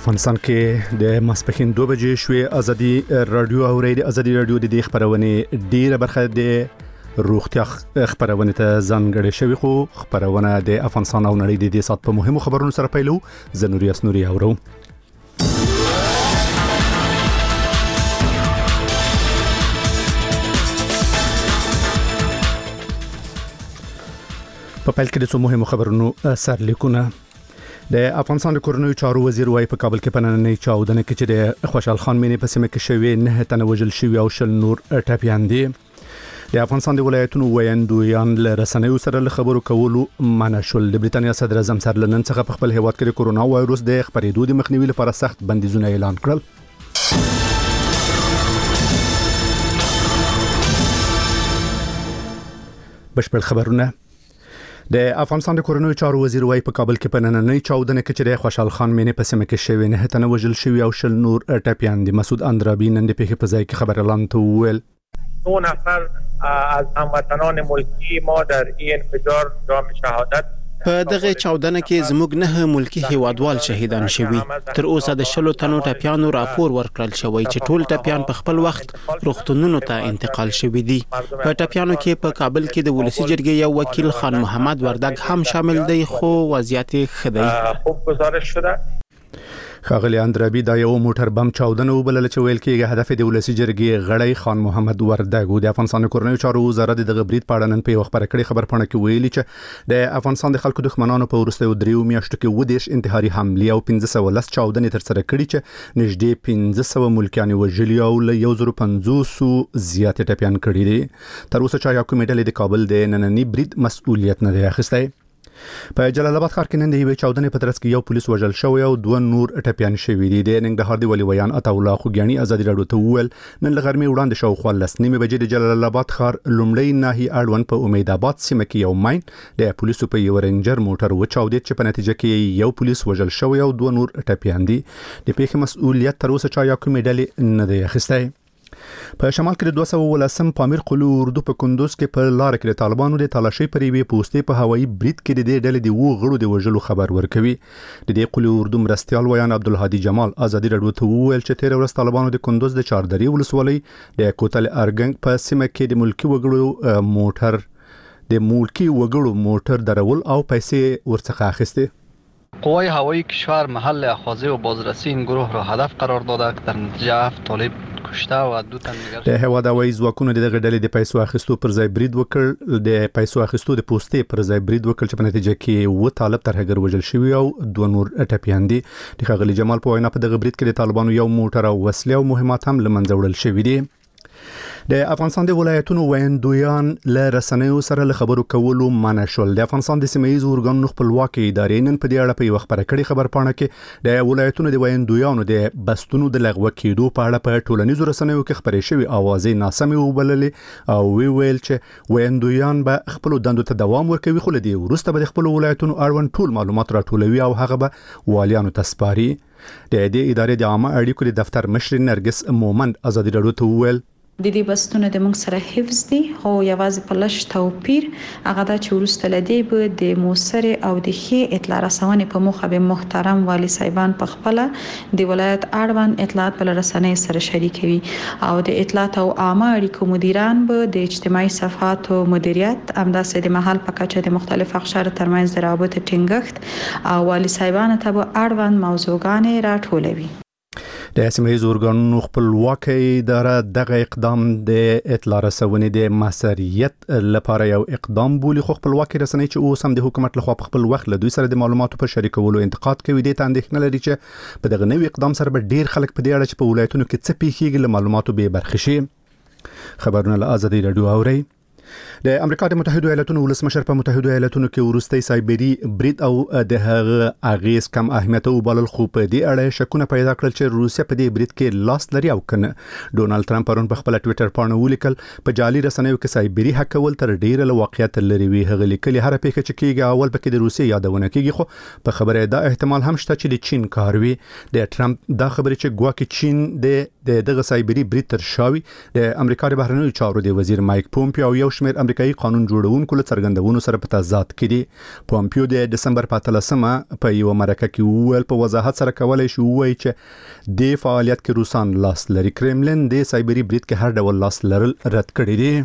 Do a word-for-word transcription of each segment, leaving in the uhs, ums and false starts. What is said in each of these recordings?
افغانستان کې د ماسپښین دوه بجې شوې ازادي رادیو او ریډیو ازادي رادیو د خبرونه ډیره برخه د روغتیا خبرونه ته ځانګړې شوی خو خبرونه د افغانستان او نړۍ د دې سات په مهمو خبرونو سره پیلو زنوري اسنوري اورو په پیل کې د څو مهمو خبرونو سرلیکونه د افغانستان د کورنیو چارو وزیر وايي په کابل کې پنننۍ چاودنه کې چې د خوشحال خان مینې په سیمه کې شوی نه تنه وژل شوی او شل نور ټپیان دي د افغانستان د ولایتونو ویاندویان له رسنیو سره له خبرو کولو منع شول د بریټانیا صدر اعظم سر لندن څخه په خپل هیواد کې د کورونا وایروس د خپرېدو د مخنیوي لپاره سخت بندیزونه اعلان کړل بشپړ خبرونه د افغانستان د کورنیو چارو وزیر وايي په کابل کې پنننۍ چاودنه کې چې د خوشحال خان مینې په سیمه کې شوی نه تنه وژل شوی او شل نور ټپیان دي مسعود اندرابی نن د پیښې په ځای کې خبر اعلان ته ویل دو نفر از هموطنان ملکی ما در این انفجار جام شهادت په دغه چاودنه کې زموږ نه ملکی هیوادوال شهیدان شوي تر اوسه د شلو تنو ټپیانو راپور ورکړل شوی چې ټول ټپیان په خپل وخت روغتونونو ته انتقال شوي دي په ټپیانو کې په کابل کې د ولسی جرګې یو وکیل خان محمد وردګ هم شامل دی خو وضعیت ښه دی خوب گزارش شده خاغلی اندرابی دا یو موټر بم چاودنه وبلل چې ویل کېږي هدف د ولسی جرګې غړی خان محمد وردګ د افغانستان کورنیو چارو وزارت د غبرید پاړه نن په خبره کړې خبر پاڼه کې ویلي چې د افغانستان د خلکو دښمنانو په ورسته دریو میاشتو کې ودیش انتحاري حمله او پنځه سوه لس چاودنې تر سره کړې چې نږدې پنځه سوه ملکیان وژلي او له یو زره پنځوس زیات ټپیان کړي دي تر اوسه چا یو کومې ډلې د کابل د نننی برید مسؤلیت نه دی اخیستی په جلال آباد ښار کې نن د یوې چاودنې په ترڅ کې یو پولیس وژل شوی او دوه نور ټپیان شوي دي د ننګرهار د ولي ویان عطا الله خوګیاني ازادي راډیو ته وویل نن له غرمې وړاندې شاوخوا لس نیمې بجې د جلال آباد ښار لومړی ناحیې اړوند په امید آباد سیمه کې یو ماین د پولیسو په یو رینجر موټر وچاودېد چې په نتیجه کې یو پولیس وژل شوی او دوه نور ټپیان دي د پیښې مسؤلیت تر اوسه چا یا کومې ډلې نه دی اخیستی په شمال کې د دوه سوه ولسم پامیر قلو اردو په کندوز کې په لار کې د طالبانو د تالاشۍ پر یوې پوسټې په هوایي برید کې د دې ډلې د وو غړو د وژلو خبر ورکوي د دې قلو اردو مرستيال ویان عبدالهادي جمال ازادي راډیو ته وویل چې تیر ورځ طالبانو د کندوز د چاردري ولسوالۍ د کوتل ارګنګ په سیمه کې د ملکی وګړو موټر د ملکی وګړو موټر درول او پیسې ورڅخه اخیسته قوای هوایی کشور محل اخاذه و بازرسی این گروه را هدف قرار داده که در نتیجه هفت طالب کشته و دو تن دیگر د هواد هوایی ځواکونو دغه ډلې د پیسو اخیستو پر ځای برید وکړ د پیسو اخیستو د پوسټې پر ځای برید وکړ چې په نتیجه کې و طالب ترهګر وژل شوی او دوه نور ټپیان دي د خغلی جمال په وینا په دغه برید کې د طالبانو یو موټر او وسلې او مهمات هم لمنځه وړل شوی دي د افغانستان د ولایتونو ویاندویان له رسنیو سره له خبرو کولو منع شول د افغانستان د سیمه ییز اورګانونو خپلواکي ادارې نن په دې اړه په یو خبره کړې خبر پاڼه کې د ولایتونو د ویاندویانو د بستونو د لغوه کېدو په اړه په ټولنیزو رسنیو کې خبرې شوې اوازې ناسمې وبللې او وی ویل چې ویاندویان به خپل دندو ته دوام ورکوي خو له دې وروسته به د خپل ولایتونو اړوند ټول معلومات راټولوي او هغه به والیانو ته سپاري د دې ادارې د عامه اړیکو د دفتر مشر نرګس مومند ازادي راډیو ته وویل د دې بستونه د موږ سره حفظ دي خو یوازې په لږ توپیر هغه دا چې وروسته لدی به د موثر او د ښې اطلاع رسونې په موخه به محترم والی صاحبان په خپل د ولایت اړوند اطلاعات بل رسنۍ سره شریکوي او د اطلاعات او عامه اړیکو مدیران به د اجتماعي صفحات او مدیریت همداسې د محل په کچه د مختلف اقشار ترمنځ د رابطې ټینګښت او والی صاحبان ته به اړوند موضوعګانې راټولوي د سیمه ییز اورګانونو خپلواکي اداره دغه اقدام د اطلاع رسونې د مسؤلیت لپاره یو اقدام بولی خو خپلواکي رسنۍ چې اوس هم د حکومت لخوا په خپل وخت له دوی سره د معلوماتو په شریکولو انتقاد کوي د اندېښنه لري چې په دغه نوې اقدام سره به ډیر خلک په دې اړه چې په ولایتونو کې څه پیښیږي له معلوماتو به برخې شي خبرونه له ازادي راډیو اوري د امریکا د متحده ایالاتونو ولسمشر په متحده ایالاتونو کې ورستۍ سایبری برید او د هغه اغیز کم اهمیت او بلل خو په دې اړه شکونه پیدا کړل چې روسیا په دې برید کې لاس لري او کنه ډونالد ټرمپ پرون په خپل ټوئیټر باندې ولیکل په جعلي رسنیو کې سایبری هکول تر ډیره له واقعیت لري وی هغه لیکلي هر پیښه چې کیږي اول پکې د روسیا یادونه کیږي خو په خبره دا احتمال هم شته چې د چین کار وي د ټرمپ دا خبره چې ګواکې چین د دغه سایبری برید تر شاوي د امریکا د بهرنیو چارو د وزیر مایک پومپیو یو شمېر امریکایي قانون جوړونکو له څرګندونو سره په تضاد کې دي. پومپیو د دسمبر په اتلسمه په یو مرکه کې وویل په وضاحت سره کولای شي ووایي چې د فعالیت کې روسان لاس لري. کرملن د سایبری برید کې هر ډول لاس لرل رد کړی دی.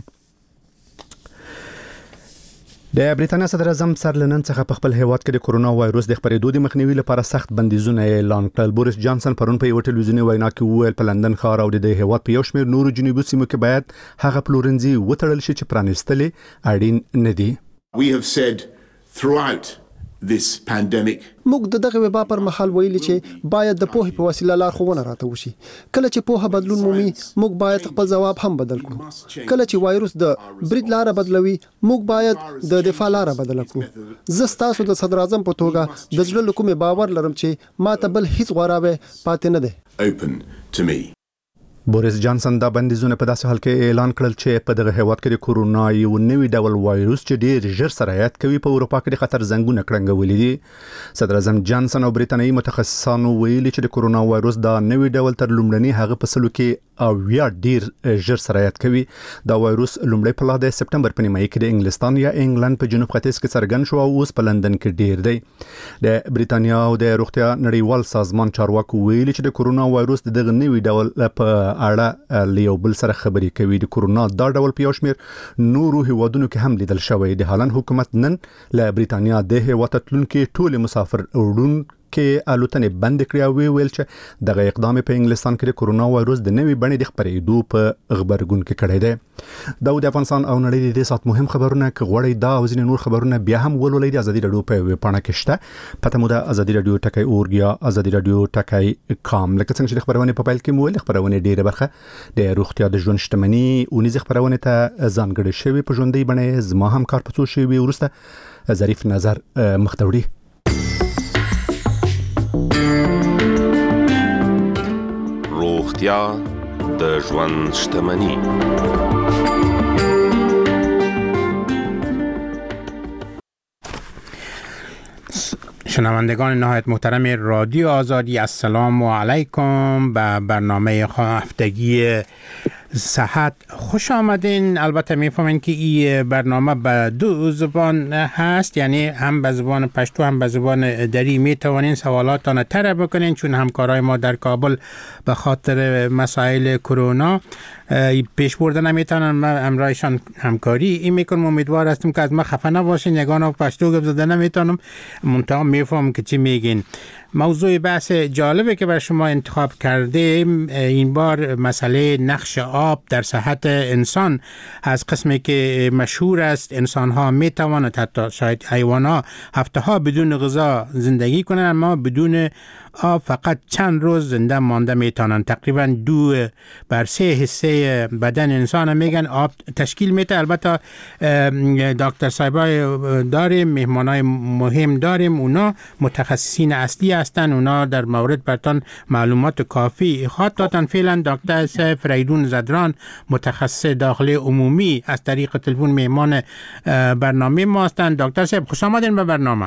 د بریټانیا صدر اعظم سر لنن څخه په خپل هیواد کې د کورونا وایروس د خپرېدو د مخنیوي لپاره سخت بندیزونه اعلان کړل. بوریس جانسن پرون په یو ټلویزیوني وینا کې وویل په لندن ښار او د هیواد په یو شمېر نورو جنوبي سیمو کې باید هغه پلورنځي وتړل شي چې پرانیستلې اړین نه دي. We have said throughout this pandemic موږ د دغه وبا پر مهال ویلي چې باید د پوهې په وسیله لارښوونه راته وشي. کله چې پوهه بدلون مومي موږ باید خپل ځواب هم بدل کړو. کله چې وایروس د برید لار بدلوي موږ باید د دفاع لار بدل کړو. زه ستاسو د صدر اعظم په توګه د زړه له کومې باور لرم چې ما ته بل هیڅ غوراوی پاتې نه دی. open to me. بوریس جانسن دا بندیزونه په داسې حال کې اعلان کړل چې په دغه هیواد کې د کورونا یو نوی ډول وایروس چې ډیر ژر سرایت کوي په اروپا کې د خطر زنګونه کړنګولې دي. صدر اعظم جانسن او بریتانیایي متخصصانو ویلي چې د کورونا وایروس دا نوی ډول تر لومړني هغه په سلو کې او یا ډیر ژر سرایت کوي. دا وایروس لومړی په لاره د سپټمبر په نیمایي کې د انګلستان یا انګلند په جنوب ختیځ کې څرګند شو او اوس په لندن کې ډیر دی. د بریتانیا او د روغتیا نړیوال سازمان چارواکو ویلي چې د کورونا وایروس دغه نوی ډول په اړه لیو بل سره خبرې کوي. د کورونا دا ډول په یو شمېر نورو هیوادونو کې هم لیدل شوی. د هالند حکومت نن له بریتانیا د هیواد تلونکو ټول مسافر وړون کې الوتنې بند کړې او ویل چې دغه اقدام په انګلستان کې د کورونا وایروس د نوې بڼې د خپرېدو په خبرګون کې کړی دی. دا د افغانستان او نړۍ د دې سات مهم خبرونه کې غوړې دا او ځینې نور خبرونه بیا هم ولولئ د ازادي رادیو په ویب پاڼه کې شته. پته مو د ازادي رادیو ټکی اورګ یا ازادي رادیو ټکی کام. لکه څنګه چې د خبرونه په پیل کې مو ویل خبرونه ډیره برخه د روغتیا د ژوند شتمنۍ او نيز خبرونه ته ځانګړې شوی په ژوندۍ بڼه زما هم کار پڅو شوی ورسته ظریف نظر مختوړي. روغتیا د ژوند شتمني. شنوندگان نهایت محترم رادیو آزادی، السلام علیکم. به برنامه هفتگی صحت خوش آمدین. البته میفهمین که این برنامه به دو زبان هست، یعنی هم به زبان پشتو هم به زبان دری. میتوانین سوالاتان طرح بکنین چون همکارای ما در کابل به خاطر مسائل کرونا پیش برده نمیتونن. من امرایشان همکاری این میکنم. امیدوار هستم که از ما خفه نباشین. یگانه پشتو گپ زده نمیتونم، منتها میفهم که چی میگین. موضوع بحث جالبه که بر شما انتخاب کرده این بار مسئله نقش آب در صحت انسان از قسمی که مشهور است. انسان ها می توانند، حتی شاید حیوان ها، هفته ها بدون غذا زندگی کنند، اما بدون آب فقط چند روز زنده مانده می توانند. تقریبا دو بر سه حصه بدن انسان میگن آب تشکیل میده. البته دکتر صاحبای داریم، مهمانای مهم داریم، اونا متخصصین اصلی هستن. اونا در مورد برتان معلومات کافی خواهد دادن. فعلا دکتر صاحب فریدون زدران، متخصص داخلی عمومی، از طریق تلفن مهمان برنامه ما هستند. دکتر صاحب خوش آمدین به برنامه.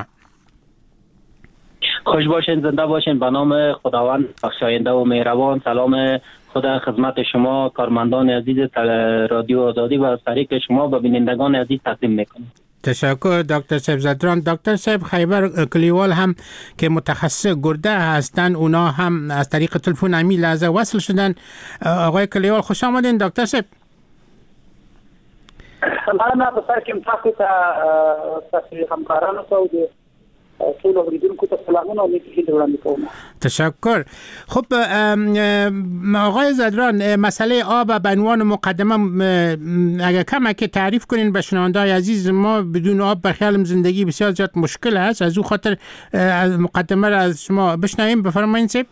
خوش باشین، زنده باشین. به نام خداوند بخشاینده و مهربان. سلام خدا خدمت شما کارمندان عزیز رادیو آزادی و از طریق شما به بینندگان عزیز تقدیم میکنم. تشکر دکتر صاحب زدران. دکتر صاحب خیبر کلیوال هم که متخصص گرده هستند، اونا هم از طریق تلفن همین لحظه وصل شدن. آقای کلیوال خوش آمدین دکتر صاحب. سلام به سرکم تاسو ته تاسو همکارانو ته ټول اوریدونکو ته سلامونه او نیکی وړاندې کوم. تشکر. خب آقای زدران، مسئله آب به عنوان مقدمه اگر کمک تعریف کنین به شنونده‌های عزیز. ما بدون آب به خیالم زندگی بسیار زیاد مشکل است. از اون خاطر از مقدمه را از شما بشنویم. بفرمایید صاحب.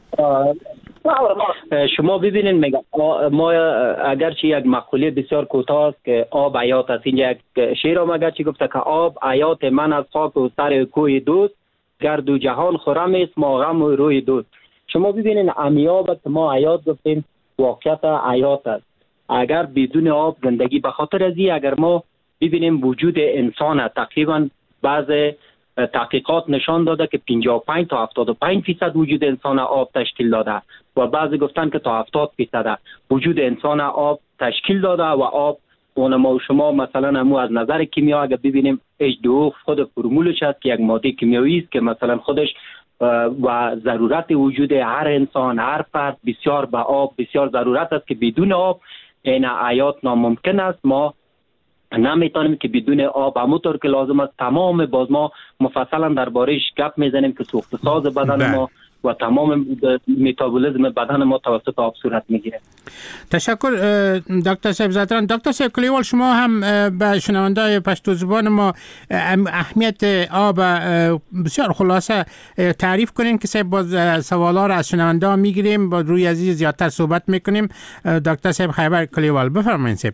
شما ببینید میگم ما اگرچه یک مقوله بسیار کوتاه است که آب حیات است. اینجا یک شعر هم اگرچه گفته که آب حیات من از خاک و سر کوی دوست، گرد و جهان خرم است ما غم و روی دوست. شما ببینید امیاب که ما حیات گفتیم واقعیت حیات است. اگر بدون آب زندگی، به خاطر ازی اگر ما ببینیم وجود انسان تقریبا بعض تحقیقات نشان داده که پنجاه و پنج تا هفتاد و پنج فیصد وجود انسان آب تشکیل داده و بعضی گفتن که تا هفتاد فیصد وجود انسان آب تشکیل داده و آب اون ما شما مثلا همو از نظر کیمیا اگر ببینیم اچ دو او خود فرمولش هست که یک ماده کیمیایی است که مثلا خودش و ضرورت وجود هر انسان هر فرد بسیار به آب بسیار ضرورت است که بدون آب این حیات ناممکن است. ما نمیتونیم که بدون آب همونطور که لازم است تمام باز ما مفصلا دربارهش گپ میزنیم که سوخت ساز بدن ما و تمام متابولیسم بدن ما توسط آب صورت میگیره. تشکر دکتر صاحب زدران. دکتر صاحب کلیوال شما هم به شنونده‌های پشتو زبان ما اهمیت آب بسیار خلاصه تعریف کنین که صاحب باز سوالا را از شنونده میگیریم با روی عزیز زیادتر صحبت میکنیم. دکتر صاحب خیبر کلیوال بفرمایید. صاحب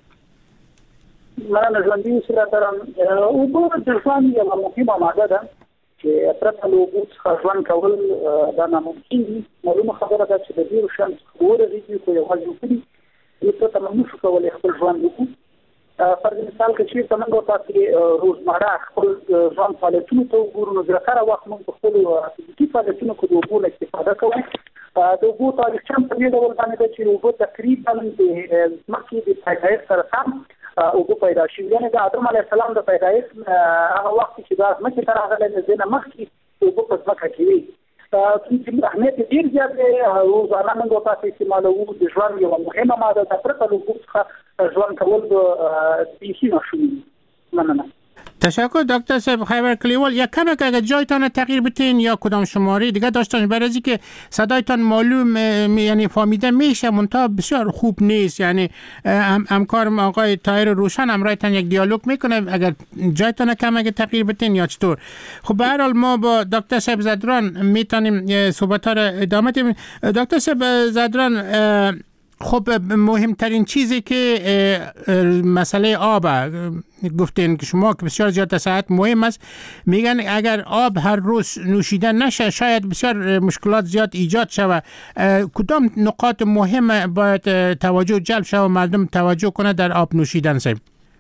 من از ژوندي سره دارم او په ځوان یو مهمه ماده ده چې پرته له اوبو څخه ژوند کول دا ناممکن دي. معلومه خبره ده چې د ډېرو شیانو څخه ووځي خو یوازې وکړي نو پرته موږ نشو کولی خپل ژوند وکړو. فرض مثال که چېرته موږ تاسې روزمره خپل ژوند فعالیتونو ته وګورو نو زیاتره وخت موږ په خپلو فزیکي فعالیتونو کې د اوبو نه استفاده کوو. د اوبو تاریخچه هم په دې ډول باندې ده چې اوبه تقریبا د مخکې د پیدایښت سره سم اوبه پیدا شي. یعنې د آدم علیه السلام د پیدایښت هغه وخت چې دا ځمکې ته راغلی د دې نه مخکې اوبه په ځمکه کې وي. اهمیت یې ډېر زیات دی. روزانه موږ تاسې استعمالوو. د ژوند یوه مهمه ماده ده. پرته له اوبو څخه ژوند کول به بیخي ناشوني وي. مننه. تشکر دکتر صاحب خیبر کلیوال. یک کم که اگر جایتان تغییر بتین یا کدام شماره دیگه داشتن برای از که صدایتان معلوم یعنی فهمیده میشه منتها بسیار خوب نیست. یعنی هم همکارم آقای طاهر روشن همراهتان یک دیالوگ میکنه اگر جایتان کم اگر تغییر بتین یا چطور. خب به هر حال ما با دکتر صاحب زدران میتونیم صحبت ها را ادامه بدیم. دکتر صاحب زدران خب مهمترین چیزی که مسئله آب گفتین که شما که بسیار زیاد صحت مهم است. میگن اگر آب هر روز نوشیده نشه شاید بسیار مشکلات زیاد ایجاد شود. کدام نقاط مهم باید توجه جلب شود و مردم توجه کنه در آب نوشیدن؟ صاحب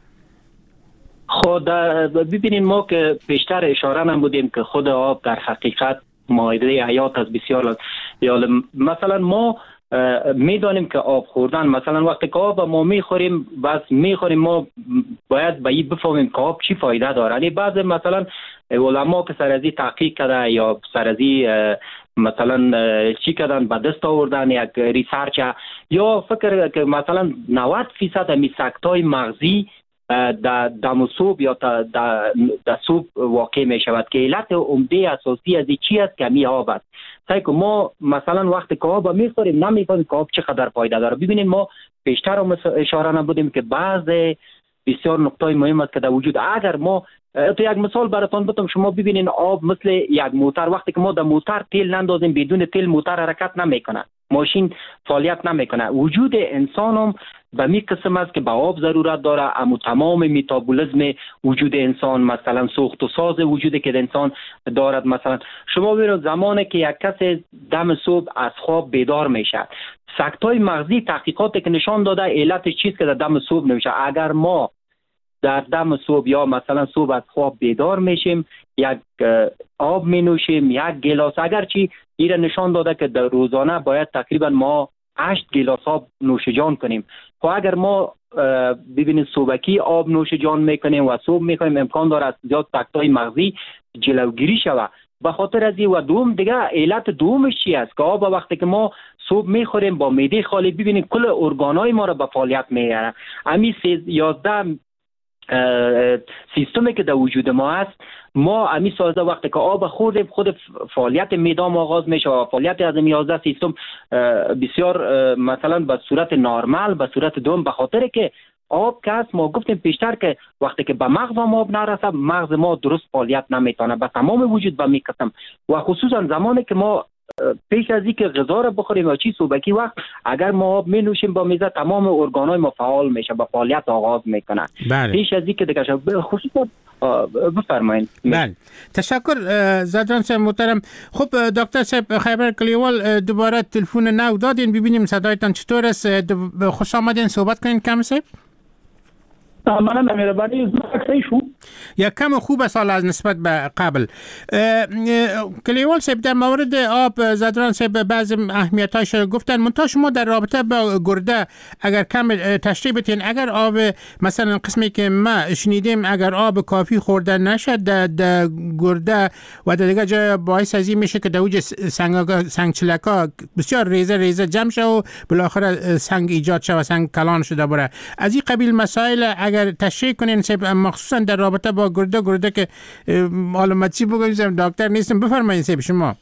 خود ببینین ما که پیشتر اشاره نمودیم که خود آب در حقیقت مایده حیات است بسیار. یا مثلا ما میدانیم که آب خوردن مثلا وقتی که آب ما میخوریم بس میخوریم ما باید به این بفهمیم که آب چی فایده داره. یعنی بعضی مثلا علما که سر از این تحقیق کرده یا سر از این مثلا چی کردن به دست آوردن یک ریسرچ یا فکر که مثلا نود فیصد همی سکتای مغزی در دم صوب یا در صوب واقع می شود که علت عمده اساسی از این چی است که همی آب است. تا که ما مثلا وقتی که آب میخوریم نمیفهمیم که آب چقدر فایده داره. ببینید ما پیشتر هم اشاره نبودیم که بعض بسیار نکته مهم است که در وجود اگر ما تو یک مثال براتون بتم شما ببینین آب مثل یک موتور وقتی که ما در موتور تیل نندازیم بدون تیل موتور حرکت نمیکنه ماشین فعالیت نمیکنه. وجود انسان هم به می قسم است که به آب ضرورت داره. اما تمام متابولیسم وجود انسان مثلا سوخت و ساز وجودی که انسان دارد مثلا شما ببینید زمانی که یک کس دم صبح از خواب بیدار میشه سکتای مغزی تحقیقاتی که نشان داده علت چیز که در دم صبح نمیشه. اگر ما در دم صبح یا مثلا صبح از خواب بیدار میشیم یک آب می نوشیم یک گلاس اگرچه ایره نشان داده که در روزانه باید تقریبا ما هشت گلاس آب نوش جان کنیم. خب اگر ما ببینید صبحکی آب نوش جان میکنیم و صبح میکنیم امکان داره از زیاد سکتای مغزی جلوگیری شود. به خاطر از این و دوم دیگه علت دومش چی است که آب وقتی که ما صبح میخوریم با معده خالی ببینید کل ارگانهای ما را به فعالیت میاره. همین یازده سیستمی که در وجود ما هست ما همین سازده وقتی که آب خوردیم خود فعالیت معده آغاز میشه و فعالیت از این یازده سیستم بسیار مثلا به صورت نرمال به صورت دوم به خاطر که آب که هست ما گفتیم پیشتر که وقتی که به مغز ما آب نرسه مغز ما درست فعالیت نمیتونه به تمام وجود به میکسم و خصوصا زمانی که ما پیش از اینکه غذا را بخوریم یا چی صبحکی وقت اگر ما آب می نوشیم با میزه تمام ارگانای ما فعال میشه با فعالیت آغاز میکنه. بله. پیش از اینکه دیگه خصوصا بفرمایید. بله تشکر زدران صاحب محترم. خب دکتر صاحب خیبر کلیوال دوباره تلفن نو دادین ببینیم صدایتان چطور است. خوش آمدین صحبت کنین کم صاحب. مننه مهربانی زما صحیح شو. یا کم خوب است از نسبت به قبل. کلیوال صاحب در مورد آب زدران صاحب بعض اهمیتاش گفتن، منتها شما در رابطه با گرده اگر کم تشریح بتین، اگر آب مثلا قسمی که ما شنیدیم اگر آب کافی خورده نشد در گرده و در دیگه جای باعث ازی میشه که در اوج سنگ سنگ چلکا بسیار ریزه ریزه جمع شه و بالاخره سنگ ایجاد شه و سنگ کلان شده بره. از این قبیل مسائل اگر تشریح کنین مخصوصا در رابطه با گرده گرده که معلوماتی بگویم دکتر نیستم، بفرمایید سیب شما.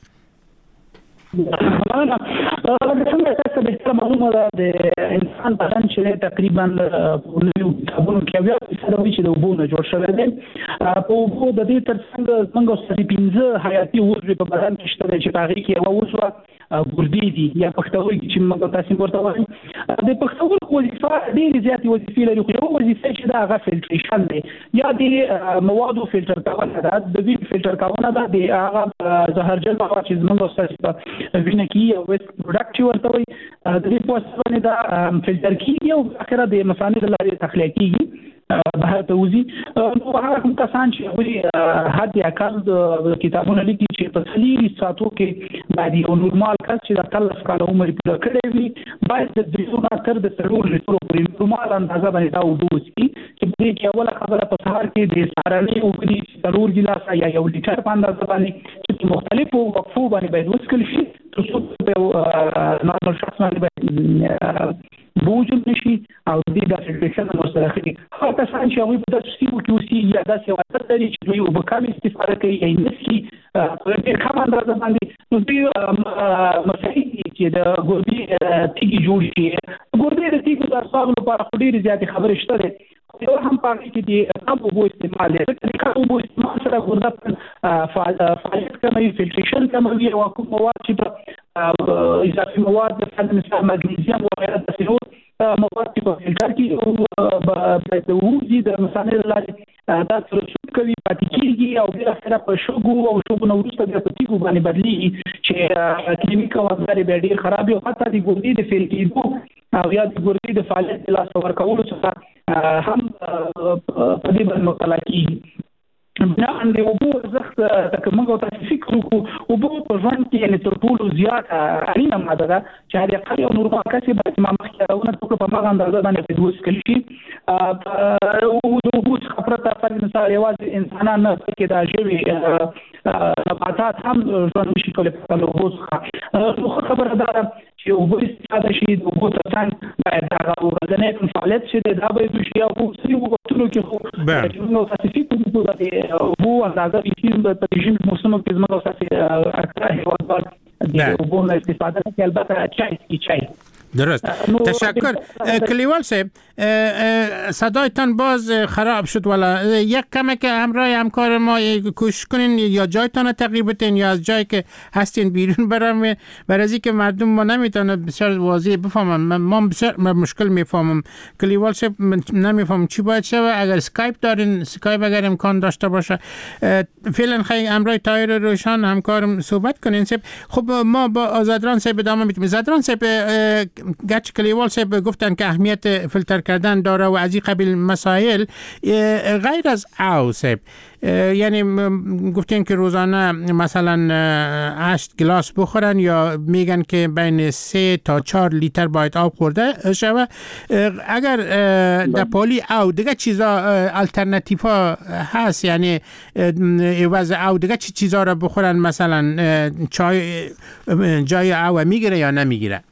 څنګه تاسو به تر معلومه ده د انسان بدن چې تقریبا په کابونو کې بیا څه وایي چې د وبونه جوړ شوی دی. په وبو د دې ترڅنګ څنګه ستاسو پنځه حیاتي عضو په بدن کې شته چې هغه کې یو عضو ګردې دي یا پښتورګي چې موږ تاسو ورته وایو. د پښتورګو وظیفه ډېرې زیاتې وظیفې لري، خو یو وظیفه چې دا هغه فلټریشن دی یا د موادو فلټر کول ده، د وینې فلټر کول ده، د هغه زهرجن مواد چې موږ تاسو وینې کې یو ویست پروډکټ ورته وایي د دې په واسطه دا فلټر کیږي او اخره د مثانې د لارې تخلیه کیږي بهر ته وځي. نو هغه کوم کسان چې هغوی حد اقل د کتابونو لیکي چې په څلورو ساعتو کې باید یو نورمال کس چې د اتلس کاله عمر پوره کړی وي باید د درېو نه تر د څلورو لیټرو پورې نورمال اندازه باندې دا اوبه وڅښي، چې په دې کې اوله خبره په سهار کې د سهارنۍ اوبه دي څلور ګیلاسه یا یو لیټر په اندازه باندې چې په مختلفو وقفو باندې باید وڅښل شي تر څو په نورمال شخص باندې باید بوجم نشي او دې د فلټریشن مسترخي. هغه کسان چې هغوی په داسې سیمو کې اوسي یا داسې عادت لري چې دوی اوبه کم استفاده کوي یا یې نسي په ډېر کم اندازه باندې، نو دوی مسایل دي چې د ګردې تیږې جوړ شي. ګردې د تیږو د اسبابو لپاره خو ډېرې زیاتې خبرې شته دي، خو هم په هغې کې د کم اوبو استعمال دی. د کم اوبو استعمال سره ګرده فعالیت کموي، فلټریشن کموي او کوم مواد چې په اضافي مواد مثلا مثل مګنیزیم وغیره داسې نور مواد چې په فلټر کې د وځي د مثانې له لارې دا ترشح کوي، پاتې کېږي او بالاخره په شګو او شګو نه وروسته بیا په تیږو باندې بدلېږي چې کلینیک او افزار بیا ډېر خراب وي او حتی د ګردې د فیل کېدو او یا د ګردې د فعالیت د لاسته ورکولو څخه هم په دې باندې مطالعه کېږي. بناء د اوبو ارزښت که موږ تاسو فکر وکړو، اوبه په ژوند کې یعنې تر ټولو زیاته اړینه ماده ده چې حد اقل یو نورمال کس یې باید ما مخکې راونه وکړو په هماغه اندازه باندې باید وڅښل شي. د اوبو څخه پرته فرض مثال یوازې انسانان نه بلکې دا ژوي نباتات هم ژوند نشي کولی پرته له اوبو څخه. نو ښه خبره دا ده چې اوبه استفاده شي، د اوبو ترڅنګ باید هغه ورځنی کوم فعالیت چې دی دا باید وشي. او په ځینو وختونو کې خو چې موږ تاسو فکر وکړو اوبو اندازه بیشتر په رژیم موسمو کې زموږ اساسي اکثر هیوادوال د اوبو نه استفاده کوي، البته چای کی چای. درست، تشکر. کلیوال صاحب صدایتان باز خراب شد، ولی یک کمی که همراه همکار ما کوشش کنین یا جایتان تغییر بدین یا از جایی که هستین بیرون برام، برای از اینکه مردم ما نمیتونه بسیار واضح بفهمن. ما بسیار مشکل میفهمم. کلیوال صاحب نمیفهم چی باید شود. اگر اسکایپ دارین، اسکایپ اگر امکان داشته باشه فعلا خیلی همراه تایر روشن همکارم صحبت کنین. خب ما با آزادران صاحب ادامه میدیم. آزادران صاحب گچ کلیوال صاحب گفتن که اهمیت فیلتر کردن داره و از این قبیل مسائل. غیر از او صاحب یعنی گفتین که روزانه مثلا هشت گلاس بخورن یا میگن که بین سه تا چهار لیتر باید آب خورده شود. اگر در پالی او دیگه چیزا الٹرناتیو ها هست، یعنی عوض او دیگه چی چیزا را بخورن، مثلا چای جای او میگیره یا نمیگیره؟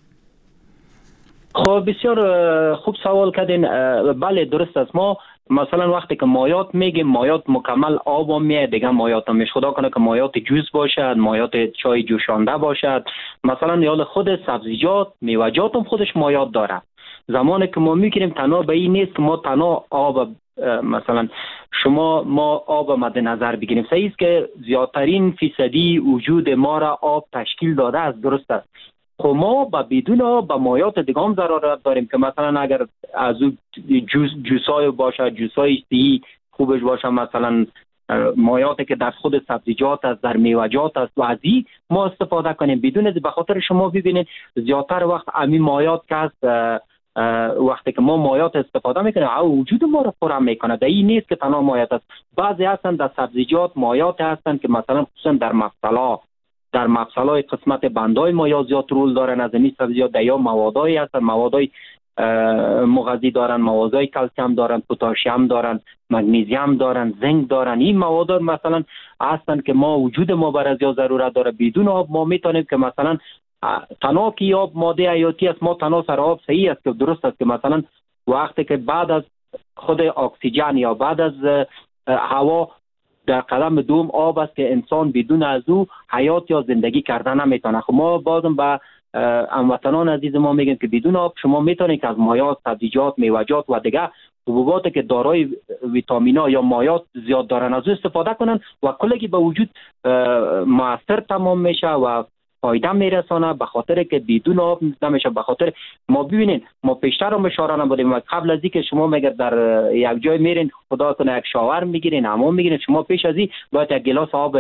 خب بسیار خوب سوال کردین. بله درست است. ما مثلا وقتی که مایات میگیم مایات مکمل آب هم میاد، دیگه مایات هم میشه خدا کنه که مایات جوز باشد، مایات چای جوشانده باشد، مثلا یا خود سبزیجات میوه‌جات هم خودش مایات داره. زمانی که ما میگیریم تنها به این نیست که ما تنها آب مثلا شما ما آب مد نظر بگیریم. صحیح است که زیادترین فیصدی وجود ما را آب تشکیل داده است، درست است. خب ما با بدون آب با مایات دیگه هم ضرورت داریم که مثلا اگر از جوس جوسای باشه، جوسای سی خوبش باشه، مثلا مایاتی که در خود سبزیجات است، در میوه‌جات است و از این ما استفاده کنیم بدون. به خاطر شما ببینید زیادتر وقت امی مایات که است وقتی که ما مایات استفاده میکنیم او وجود ما رو پر میکنه. در این نیست که تنها مایات است، بعضی هستن در سبزیجات مایات هستن که مثلا خصوصا در مفصلا در مفصلای قسمت بندای مایا زیاد رول دارن. از این سبزیجات یا موادایی هستن، موادای مغذی دارن، موادای کلسیم دارن، پتاسیم دارن، مگنیزیم دارن، زنک دارن. این مواد مثلا هستن که ما وجود ما بر ازیا ضرورت داره. بدون آب ما میتونیم که مثلا تنها که آب ماده حیاتی است، ما تنها سر آب صحیح است که درست است که مثلا وقتی که بعد از خود اکسیژن یا بعد از هوا در قدم دوم آب است که انسان بدون از او حیات یا زندگی کردن نمیتونه. خب ما بازم به هموطنان عزیز ما میگیم که بدون آب شما میتونید که از مایات، سبزیجات، میوه‌جات و دیگه حبوبات که دارای ویتامینا یا مایات زیاد دارن از او استفاده کنن و کلگی به وجود موثر تمام میشه و فایده میرسانه. به خاطر که بدون آب نمیشه. به خاطر ما ببینین ما پیشتر هم اشاره نبودیم قبل از اینکه شما مگر در یک جای میرین خدا کنه یک شاور میگیرین، حمام میگیرین، شما پیش از این باید یک گلاس آب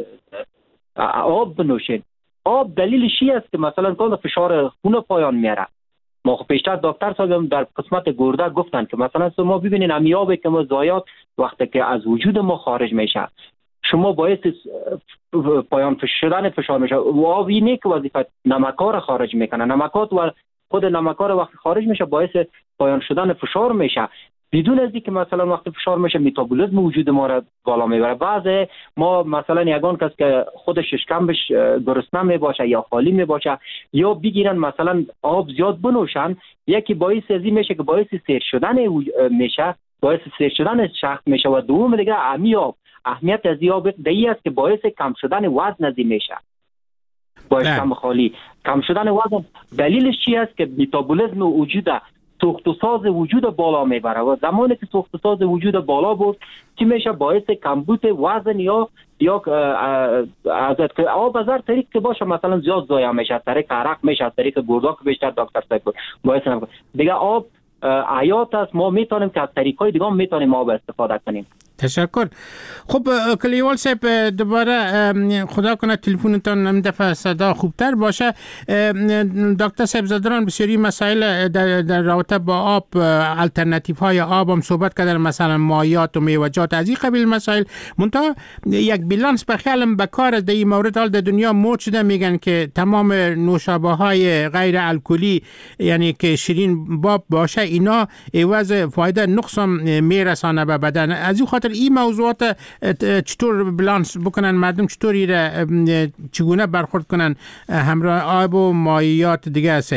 آب بنوشین. آب دلیلش چی است که مثلا کل فشار خون پایان میاره. ما پیشتر دکتر صاحب در قسمت گرده گفتن که مثلا شما ببینین امی آبی که ما ضایعات وقتی که از وجود ما خارج میشه شما باعث پایان شدن فشار میشه. و آب اینه که وظیفه نمک‌ها رو خارج میکنه. نمکات و خود نمک‌ها رو وقتی خارج میشه باعث پایان شدن فشار میشه. بدون از اینکه مثلا وقتی فشار میشه متابولیسم وجود ما را بالا میبره. بعضی ما مثلا یگان کس که خودش شکمش گرسنه میباشه یا خالی میباشه یا بگیرن مثلا آب زیاد بنوشن، یکی باعث ازی میشه که باعث سیر شدن میشه، باعث سیر شدن شخص میشه. و دوم دیگه امی آب اهمیت از آب دایی است که باعث کم شدن وزن ازی میشه. باعث کم خالی کم شدن وزن دلیلش چی است که متابولیسم وجود سوخت و ساز وجود بالا میبره و زمانی که سوخت و ساز وجود بالا بود چی میشه باعث کمبود وزن یا یا از آب از هر طریق که باشه مثلا زیاد ضایع میشه، از طریق عرق میشه، از طریق گردها که بیشتر دکتر صاحب بود باعث نمیشه. دیگه آب حیات است. ما میتونیم که از طریقای دیگه هم میتونیم آب استفاده کنیم. تشکر. خب کلیوال صاحب دوباره خدا کنه تلفنتان این دفعه صدا خوبتر باشه. دکتر صاحب زدران بسیاری مسائل در, در رابطه با آب، الटरनेटिव های آب هم صحبت کردن، مثلا مایات و میوه‌جات از این قبیل مسائل. منتها یک بیلانس به خیالم به کار در این مورد حال در دنیا موج شده، میگن که تمام نوشابه های غیر الکلی یعنی که شیرین باب باشه اینا عوض فایده نقص میرسانه به بدن. از این خاطر این موضوعات چطور بالانس بکنن، مردم چطوری چگونه برخورد کنن همراه آب و مایعات دیگه است؟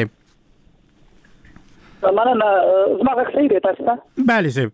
من زما غږ صحیح دی تاسو ته؟ بله صاحب.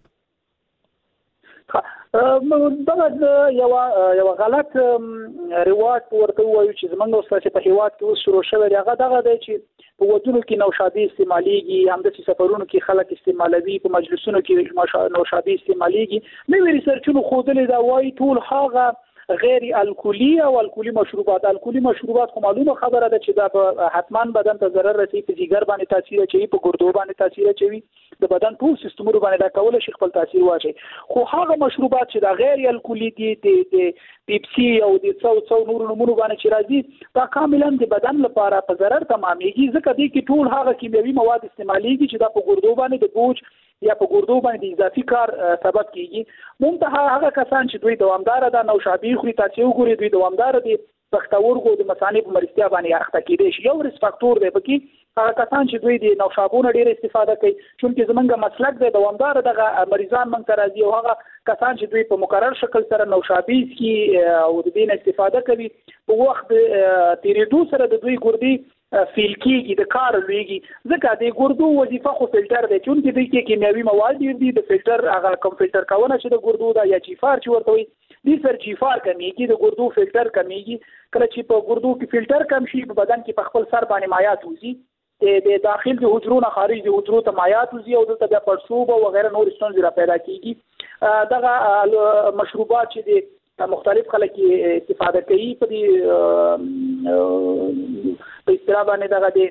دا یو یو غلط رواج ورته وایو چې زمونږ اوس په هیواد کې اوس شروع شوی دی هغه دغه دی چې په ودونو کې نوشابې استعمالیږي، همداسې سفرونو کې خلک استعمالوي، په مجلسونو کې نوشابې استعمالیږي. نوي ریسرچونو ښودلي دا وایي ټول هغه غیر الکلی او الکلی مشروبات الکلی مشروبات خو معلومه خبره ده چې دا حتما بدن ته ضرر رسوي، په جګر باندې تاثیر اچوي، په ګردو باندې تاثیر اچوي، د بدن ټول سیستمونو باندې دا کول شي خپل تاثیر واچي. خو هغه مشروبات چې دا غیر الکلی دي د پیپسي او د څو څو نور نمونه باندې چې راځي دا کاملا د بدن لپاره په ضرر تمامېږي، ځکه دې کې ټول هغه کیمیاوي مواد استعمالېږي چې دا په ګردو باندې د بوج یا په ګردو باندې اضافي کار سبب کیږي. منتها هغه کسان چې دوی دوامدار ده نوشابې خوري، تاسو وګورئ دوی دوامدار دي پښتورګو د مثانې په مرستیا باندې اخته کېدای شي. یو ریس فاکتور دی پکې هغه کسان چې دوی د نوشابونو ډېر استفاده کوي، چونکې زمونږ مسلک دی دوامدار دغه مریضان موږ ته راځي او هغه کسان چې دوی په مقرر شکل سره نوشابې څکي او د دې نه استفاده کوي په وخت تیریدو سره د دوی ګردې فیل کېږي، د کار لویږي، ځکه د ګردو وظیفه خو فلټر دی، چونکې دوی کې کیمیاوي مواد ډېر دي، د فلټر هغه کوم فلټر کونه چې د ګردو دا یا جیفار چې ورته وایي دې سر جیفار کمیږي، د ګردو فلټر کمیږي. کله چې په ګردو کې فلټر کم شي په بدن کې په خپل سر باندې مایعات وځي، د داخل د حجرو نه خارج د حجرو ته مایعات وځي او دلته بیا پړسوب او وغیره نور ستونزې را پیدا کېږي. دغه مشروبات چې د مختلف خلک استفاده کوي په دې په اصطلاح باندې دغه د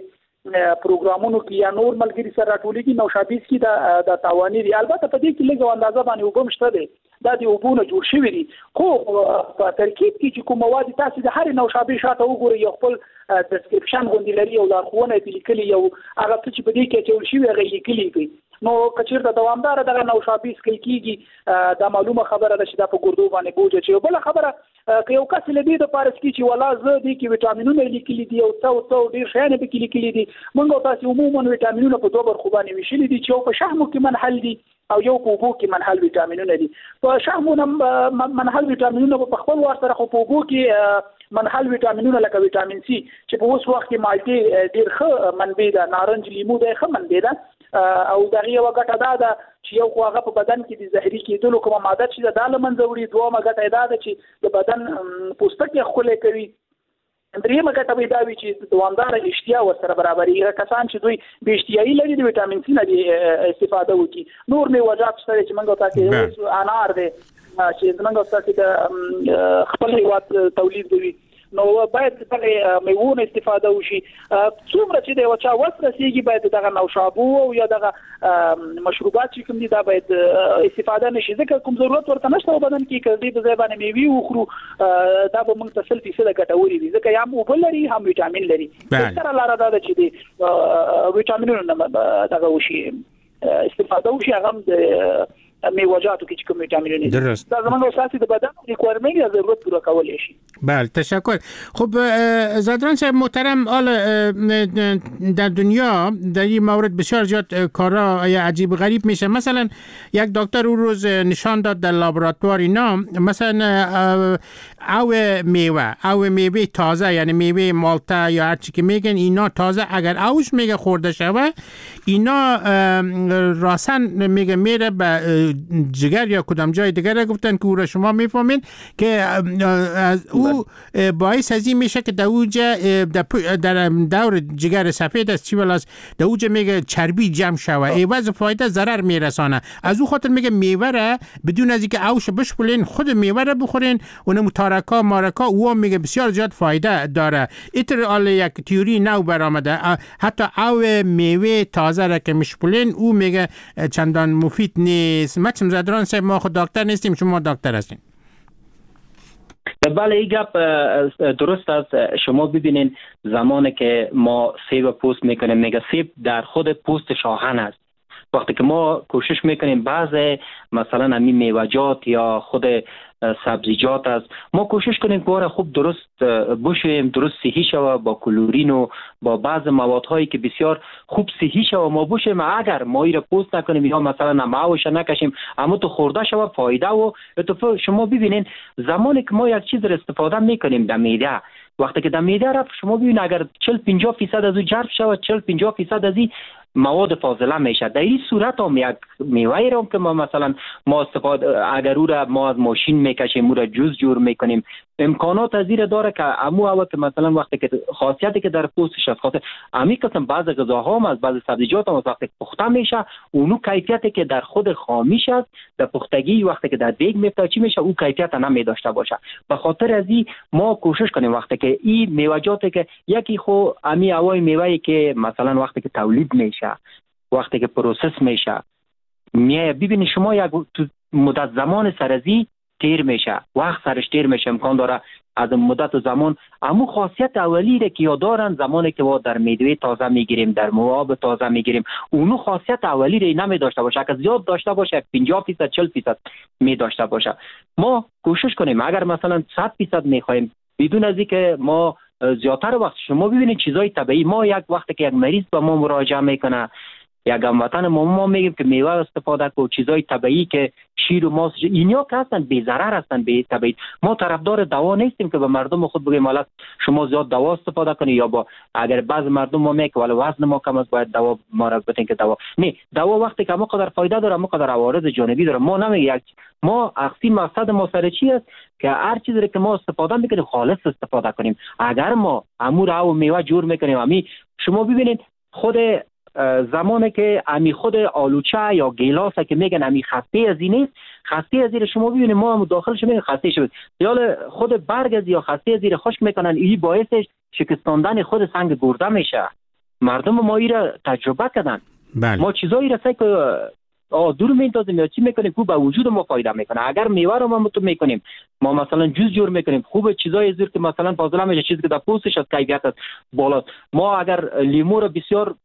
پروګرامونو کې یا نور ملګری سره راټولېږي نوشابې کې د د توانی دی. البته په دې کې لږ اندازه باندې وبم شته دی دا دی وبونه جوړ شوی دي خو په ترکیب کې چې کوم مواد تاسو د هر نوشابې شاته وګورئ یو خپل ډسکرپشن غونډې لري او لارښوونه یې لیکلي یو هغه څه چې په دې کې جوړ شوی هغه لیکلي دي. نو کچیر د دوامدار دغه نوشابې سکل کیږي دا معلومه خبره ده چې دا په ګردو باندې بوج چې بل خبره که یو کس لدی د پارس کې چې ولا زه دي کې وټامینونه لیکلي دي او څو څو ډیر شیان به کې لیکلي دي موږ تاسو عموما وټامینونه په دوه برخو باندې ویشلي دي چې په شحمو کې منحل دي او یو په اوبو کې منحل وټامینونه دي. په شحمو منحل وټامینونه په خپل واسطه خو په اوبو کې منحل وټامینونه لکه وټامین سي چې په اوس وخت کې مالټي ډیر ښه منبع ده نارنج لیمو ده ښه منبع ده او دغه یو غټه ده چې یو خو هغه په بدن کې د زهري کېدلو کومه ماده چې د لمنځه وړي دوه غټه ده چې د بدن پوستکی خولې کوي درېمه غټه وي دا وی چې دوامدار اشتیا ورسره برابرې کسان چې دوی به اشتیايي لري د وټامین سي نه استفاده وکړي. نور میوه‌جات سره چې موږ تاسو انار دي چې موږ تاسو د خپل هیواد تولید کوي نو باید دغه میوونه استفاده وشي. څومره چې د وچا وس رسیږي باید دغه نوشابو او یا دغه مشروبات چې کوم دي دا باید استفاده نشي ځکه کوم ضرورت ورته نشته بدن کې کړي په ځای باندې میوي وخورو دا به موږ تسل فیصد ګټوري دي ځکه یا مو بل لري هم وټامین لري. تر لاره دا چې دي وټامینونه دغه وشي استفاده وشي هغه د میوه‌جاتو کې کوم ویټامینونه دي دا زموږ اساسي د بدن ریکوایرمنت یا ضرورت پوره کولای شي. بله تشکر. خب زادران صاحب محترم حالا در دنیا در این مورد بسیار زیاد کارا عجیب غریب میشه. مثلا یک دکتر اون روز نشان داد در لابراتوار اینا مثلا او میوه او میوه تازه یعنی میوه مالتا یا هر چی که میگن اینا تازه اگر اوش میگه خورده شوه اینا راسن میگه میره به جگر یا کدام جای دیگر گفتن که او را شما میفهمین که از او باعث از این میشه که در اوجه در دور جگر سفید است چی ولاس در اوجه میگه چربی جمع شوه ایواز فایده ضرر میرسانه. از او خاطر میگه میوه را بدون از اینکه اوش بشپلین خود میوه را بخورین اون متارکا مارکا او میگه بسیار زیاد فایده داره. ایتر یک تیوری نو برآمده حتی او میوه تازه را که میشپلین او میگه چندان مفید نیست. مچم زادران صاحب ما خود دکتر نیستیم شما دکتر هستین. بله این گپ درست است. شما ببینین زمانی که ما سیب پوست میکنیم میگه سیب در خود پوست شاهن است. وقتی که ما کوشش میکنیم بعض مثلا همین میوه‌جات یا خود سبزیجات است ما کوشش کنیم که خوب درست بشویم درست صحی شوه با کلورین و با بعض موادهایی که بسیار خوب صحی شوه ما بشویم. اگر ما را پوست نکنیم یا مثلا معوش نکشیم اما تو خورده شوه فایده و اتفاق شما ببینین زمانی که ما یک چیز را استفاده میکنیم در معده وقتی که در معده رفت شما ببین اگر چهل پنجاه درصد از او جذب شود چهل پنجاه درصد از این مواد فاضله میشه. در این صورت هم یک میوه را که ما مثلا ما استفاده اگر او را ما از ماشین میکشیم او را جوز جور میکنیم امکانات از این داره که امو اول که مثلا وقتی که خاصیتی که در پوستش است خاطر امی قسم بعض غذاها هم از بعض سبزیجات هم وقتی پخته میشه اونو کیفیتی که در خود خامیش است در پختگی وقتی که در دیگ میفته چی میشه او کیفیت نمی داشته باشه. به خاطر از این ما کوشش کنیم وقتی که این میوه‌جاتی که یکی خو امی اوای میوه‌ای که مثلا وقتی که تولید میشه وقتی که پروسس میشه می ببینید شما یک مدت زمان سرزی تیر میشه وقت سرش تیر میشه امکان داره از مدت زمان اما خاصیت اولی را که یا دارن زمانی که ما در میوه تازه میگیریم در مواد تازه میگیریم اونو خاصیت اولی را نمی داشته باشه اگه زیاد داشته باشه پنجاه درصد چهل درصد می داشته باشه. ما کوشش کنیم اگر مثلا صد درصد میخوایم بدون از اینکه ما زیادتر وقت شما ببینید چیزای طبیعی ما یک وقتی که یک مریض با ما مراجعه میکنه یک هموطن ما ما میگیم که میوه استفاده کو چیزای طبیعی که شیر و ماست اینا که هستن بی ضرر هستن بی طبیعی. ما طرفدار دوا نیستیم که به مردم خود بگیم حالا شما زیاد دوا استفاده کنید یا با اگر بعض مردم ما میگه ولی وزن ما کم است باید دوا ما را بتین که دوا نه دوا وقتی که ما قدر فایده داره ما قدر عوارض جانبی داره ما نمیگه ما اصلی مقصد ما سر چی است که هر چیزی که ما استفاده میکنیم خالص استفاده کنیم. اگر ما امور او میوه جور میکنیم امی شما ببینید خود زمانی که امی خود آلوچه یا گیلاس که میگن امی خسته از این نیست خسته از این شما ببینید ما هم داخلش میگن خسته شد یا خود برگ از یا خسته از این خشک میکنن این باعث شکستاندن خود سنگ گرده میشه. مردم ما ای را تجربه کردن. بله. ما چیزایی را که دور میندازیم یا چی میکنیم خوب به وجود ما فایده میکنه. اگر میوه رو ما متو میکنیم، ما مثلا جوز جور میکنیم، خوب چیزای زیر که مثلا فاضله میشه، چیزی که در پوستش از کیفیت است بالا. ما اگر لیمو رو بسیار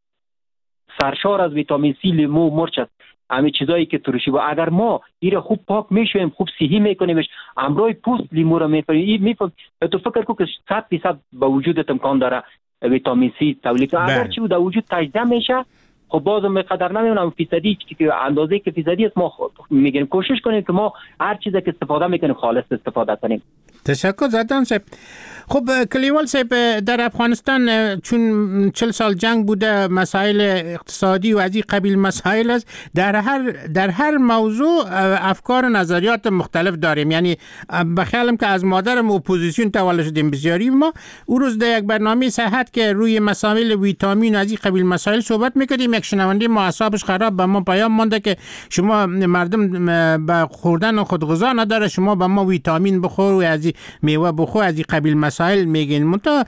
سرشار از ویتامین سی، لیمو، مرچ است، همین چیزایی که ترشی با اگر ما این خوب پاک میشویم، خوب صحی میکنیمش، امروی پوست لیمو رو میکنیم، این میفهم تو فکر کو که صد درصد به وجودت امکان داره ویتامین سی تولید. اگر چی در وجود تجزیه میشه، خب باز هم قدر نمیونم فیصدی که اندازه که فیصدی است ما میگیم کوشش کنیم که ما هر چیزی که استفاده میکنیم خالص استفاده کنیم. تشکر زدان صاحب. خب کلیوال صاحب، در افغانستان چون چهل سال جنگ بوده، مسائل اقتصادی و از این قبیل مسائل است، در هر در هر موضوع افکار و نظریات مختلف داریم. یعنی بخیالم که از مادرم اپوزیسیون تولد شدیم بسیاری. ما اون روز در یک برنامه صحت که روی مسائل ویتامین و از این قبیل مسائل صحبت میکردیم، یک شنونده ما اعصابش خراب به ما پیام مونده که شما مردم به خوردن خودغذا نداره، شما به ما ویتامین بخور و از میوه بخور، از این قبیل مسائل میگین. منتها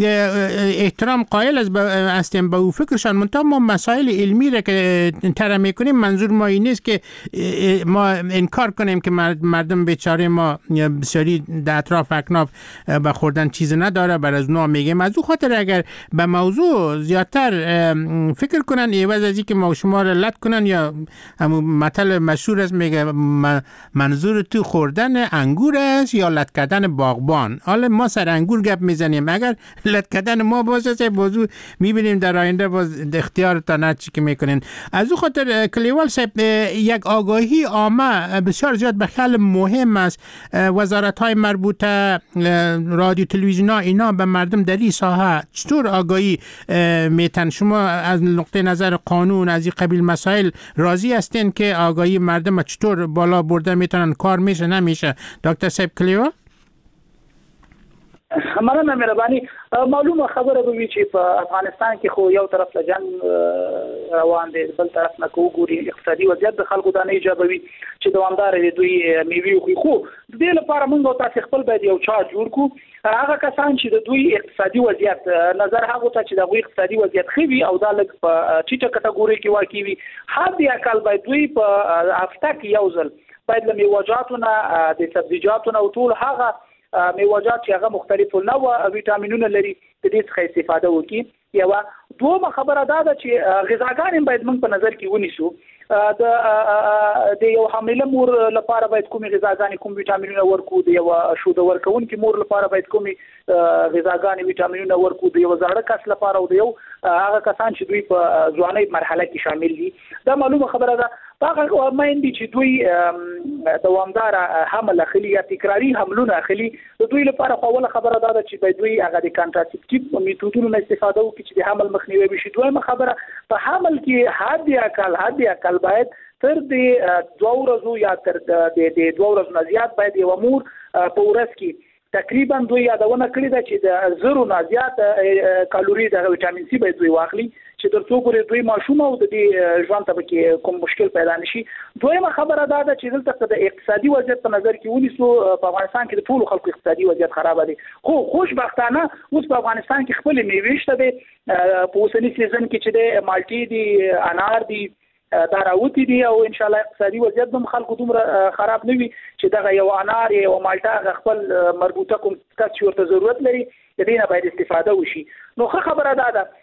احترام قائل از هستیم به او فکرشان، منتها ما مسائل علمی را که طرح میکنیم منظور ما این نیست که ما انکار کنیم که مردم بیچاره ما بسیاری در اطراف اکناف به خوردن چیز نداره، بر از اونا میگیم. از او خاطر اگر به موضوع زیادتر فکر کنن عوض از اینکه ما شما را لط کنن، یا همون مثل مشهور است میگه منظور تو خوردن انگور است یا لط کردن باغبان. حالا ما سر انگور گپ میزنیم، اگر لط کردن ما باشه موضوع میبینیم در آینده باز اختیار تا نه چی که میکنین. از او خاطر کلیوال صاحب، یک آگاهی عامه بسیار زیاد به خیال مهم است. وزارت های مربوطه، رادیو تلویزیون ها، اینا به مردم در این ساحه چطور آگاهی میتن؟ شما از نقطه نظر قانون از این قبیل مسائل راضی هستین که آگاهی مردم چطور بالا برده میتونن؟ کار میشه نمیشه؟ دکتر صاحب کلیوال. مننه مهرباني. معلومه خبره به وی چې په افغانستان کې خو یو طرف له جنگ روان دی، بل طرف نه کو ګوري اقتصادي وضعیت د خلکو د نه ایجابوي چې دوامدار دي دوی میوي خو خو د دې لپاره موږ تاسو خپل باید یو چارت جوړ کو. هغه کسان چې د دوی اقتصادي وضعیت نظر هغه ته چې د دوی اقتصادي وضعیت خوي او د لګ په ټیټه کټګوري کې واقع وي، هر بیا کال باید دوی په هفته کې یو ځل باید له میوه‌جاتونه د سبزیجاتونه او ټول هغه میوه‌جات چې هغه مختلف نوع ویټامینونه لري د دې څخه استفاده وکړي. یو دوه خبره دا ده چې غذاګان باید موږ په نظر کې ونیسو. د د یو حامله مور لپاره باید کومې غذاګان کوم ویټامینونه ورکو، د یو شوده ورکونکي مور لپاره باید کومې غذاګان ویټامینونه ورکو، د یو زاړه کس لپاره او د یو هغه کسان چې دوی په ځوانۍ مرحله کې شامل دي. دا معلومه خبره ده. هغه مایندې چې دوی دوامدار حمل اخلي یا تکراری حملونه اخلي، د دوی لپاره خو اوله خبره دا ده چې باید دوی هغه د کانټراسپټیو میتودونو استفاده وکړي چې د حمل مخنیوي وشي. دویمه خبره په حمل کې حد اقل حد اقل باید تر د دوه ورځو یا تر د دوه ورځو نه زیات باید یو مور په ورځ کې تقریبا دوی یادونه کړې ده چې د زرو نه زیات کالوري د ویټامین سی باید دوی واخلي چې تر څو پورې دوی ماشوم او د دې ژوند ته کې کوم مشکل پیدا نشي. دویمه خبره دا ده چې دلته د اقتصادي وضعیت په نظر کې ونیسو. په افغانستان کې د ټولو خلکو اقتصادي وضعیت خراب دی، خو خوشبختانه اوس په افغانستان کې خپل میوې شته دي. په اوسنی سیزن کې چې د مالټي دي، انار دي، دا راوتی دي او ان شاء الله اقتصادي وضعیت هم خلکو دومره خراب نه وي چې دغه یو انار یو مالټا خپل مربوطه کوم څه چې ورته ضرورت لري د دې نه باید استفاده وشي. نو ښه خبره ده ده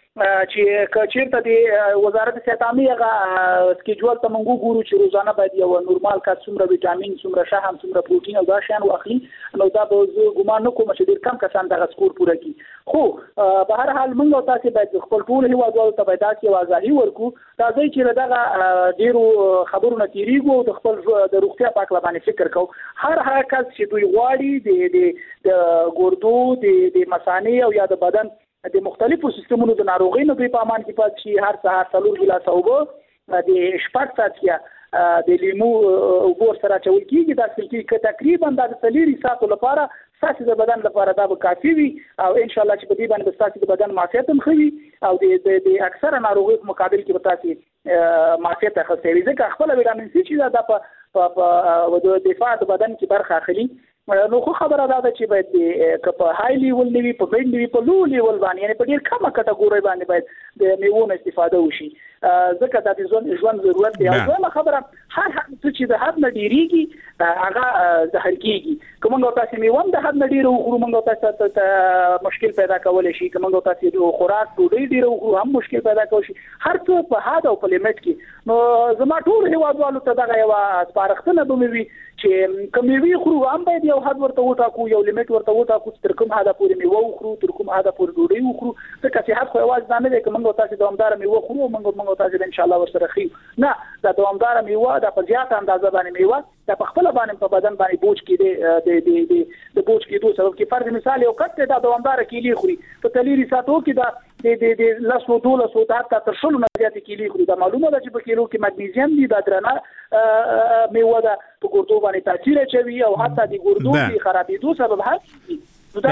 چې چیرته د وزارت صحت عامه هغه سکیجول ته موږ ګورو چې روزانه باید یو نورمال کا څومره ویټامین، څومره شحم، څومره پروتین او دا شیان واخلي. نو دا به زه ګمان نه کوم چې ډېر کم کسان دغه سکور پوره کړي. خو په هر حال موږ تاسو باید خپل ټول هیوادوالو ته باید داسې یو ځای ورکو راځي چې دغه ډیرو خبرونه تیریږي او د خپل د روغتیا په اړه باندې فکر کوو. هر هغه کس چې دوی غواړي د د ګردو د مثانې او یا د بدن د مختلفو سیستمونو د ناروغۍ نه دوی په امان کې پات شي، هر سهار څلور ګیلاسه اوبه د شپږ ساعته د لیمو اوبو سره چول کېږي. دا سلکی که تقریبا د څلورو ساعتو لپاره ستاسو د بدن لپاره دا به کافي وي او ان شاء الله چې په دې باندې ستاسو د بدن معافیت هم ښه وي او د د اکثره ناروغیو په مقابل کې به تاسو معافیت اخیستئ. ځکه خپل ویټامین سي چې دا په په د دفاع د بدن کې برخه اخلي. نو خو خبره ده چې باید په های لیول نیوي په بین نیوي په لو لیول باندې یعنی په ډیر کمه کټګوري باندې باید د میوونو استفاده وشي ځکه دا د ژوند ژوند ضرورت دی. او دا خبره هر څه چې د حد نه ډیریږي هغه زهر کیږي. کومه تاسو میوون د حد نه ډیر وخورو موږ تاسو ته مشکل پیدا کول شي. کومه تاسو د خوراک ډوډۍ ډیر وخورو هم مشکل پیدا کوي شي. هر څه په حد او په لیمټ کې. نو زما ټول هیوادوالو ته دغه یو سپارښتنه به وي چې کوموي خورو هم باید یو حد ورته وټاکو یو لیمټ ورته وټاکو تر کوم حد پورې میوه وخورو تر کوم حد پورې ډوډۍ وخورو. ځکه چې حد خو یوازې نه دی چې موږ تاسو دوامدار میوه خورو موږ موږ تاسو ان شاء الله ورسره خي نه دا دوامدار میوه د په زیات اندازه باندې میوه د په خپل باندې په بدن باندې بوج کې دی د د د بوج کې دوه سبب کې فرض مثال یو کټ دا دوامدار کیلی خوري په تلیری ساتو کې دا د د د لاسو دوله سو حتی تر شلو نه زیات کیلی خوري. دا معلومه ده چې په کیلو کې مګنیزیم دی دا درنه میوه ده په ګردو باندې تاثیر کوي او حتی د ګردو کې خرابېدو سبب هست.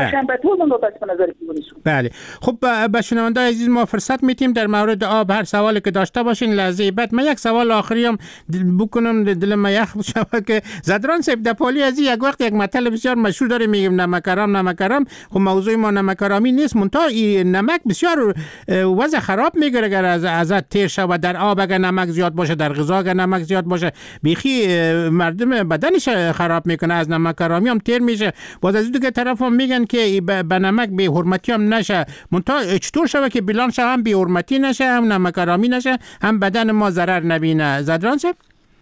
بله خب به شنونده عزیز ما فرصت میتیم در مورد آب هر سوالی که داشته باشین لحظه بعد. من یک سوال آخری هم بکنم دل ما یخ بشه که زدران صاحب دپالی از یک وقت یک مطلب بسیار مشهور داره میگیم نمکارام نمکارام. خب موضوع ما نمکارامی نیست منتها این نمک بسیار وضع خراب میگیره اگر از ازت تیر شود در آب اگر نمک زیاد باشه در غذا اگر نمک زیاد باشه بیخی مردم بدنش خراب میکنه از نمکارامی هم تیر میشه. باز از دیگه طرف هم میگن که به نمک بی حرمتی هم نشه منتها چطور شود که بیلانش هم بی حرمتی نشه هم نمکارامی نشه هم بدن ما ضرر نبینه. زدران صاحب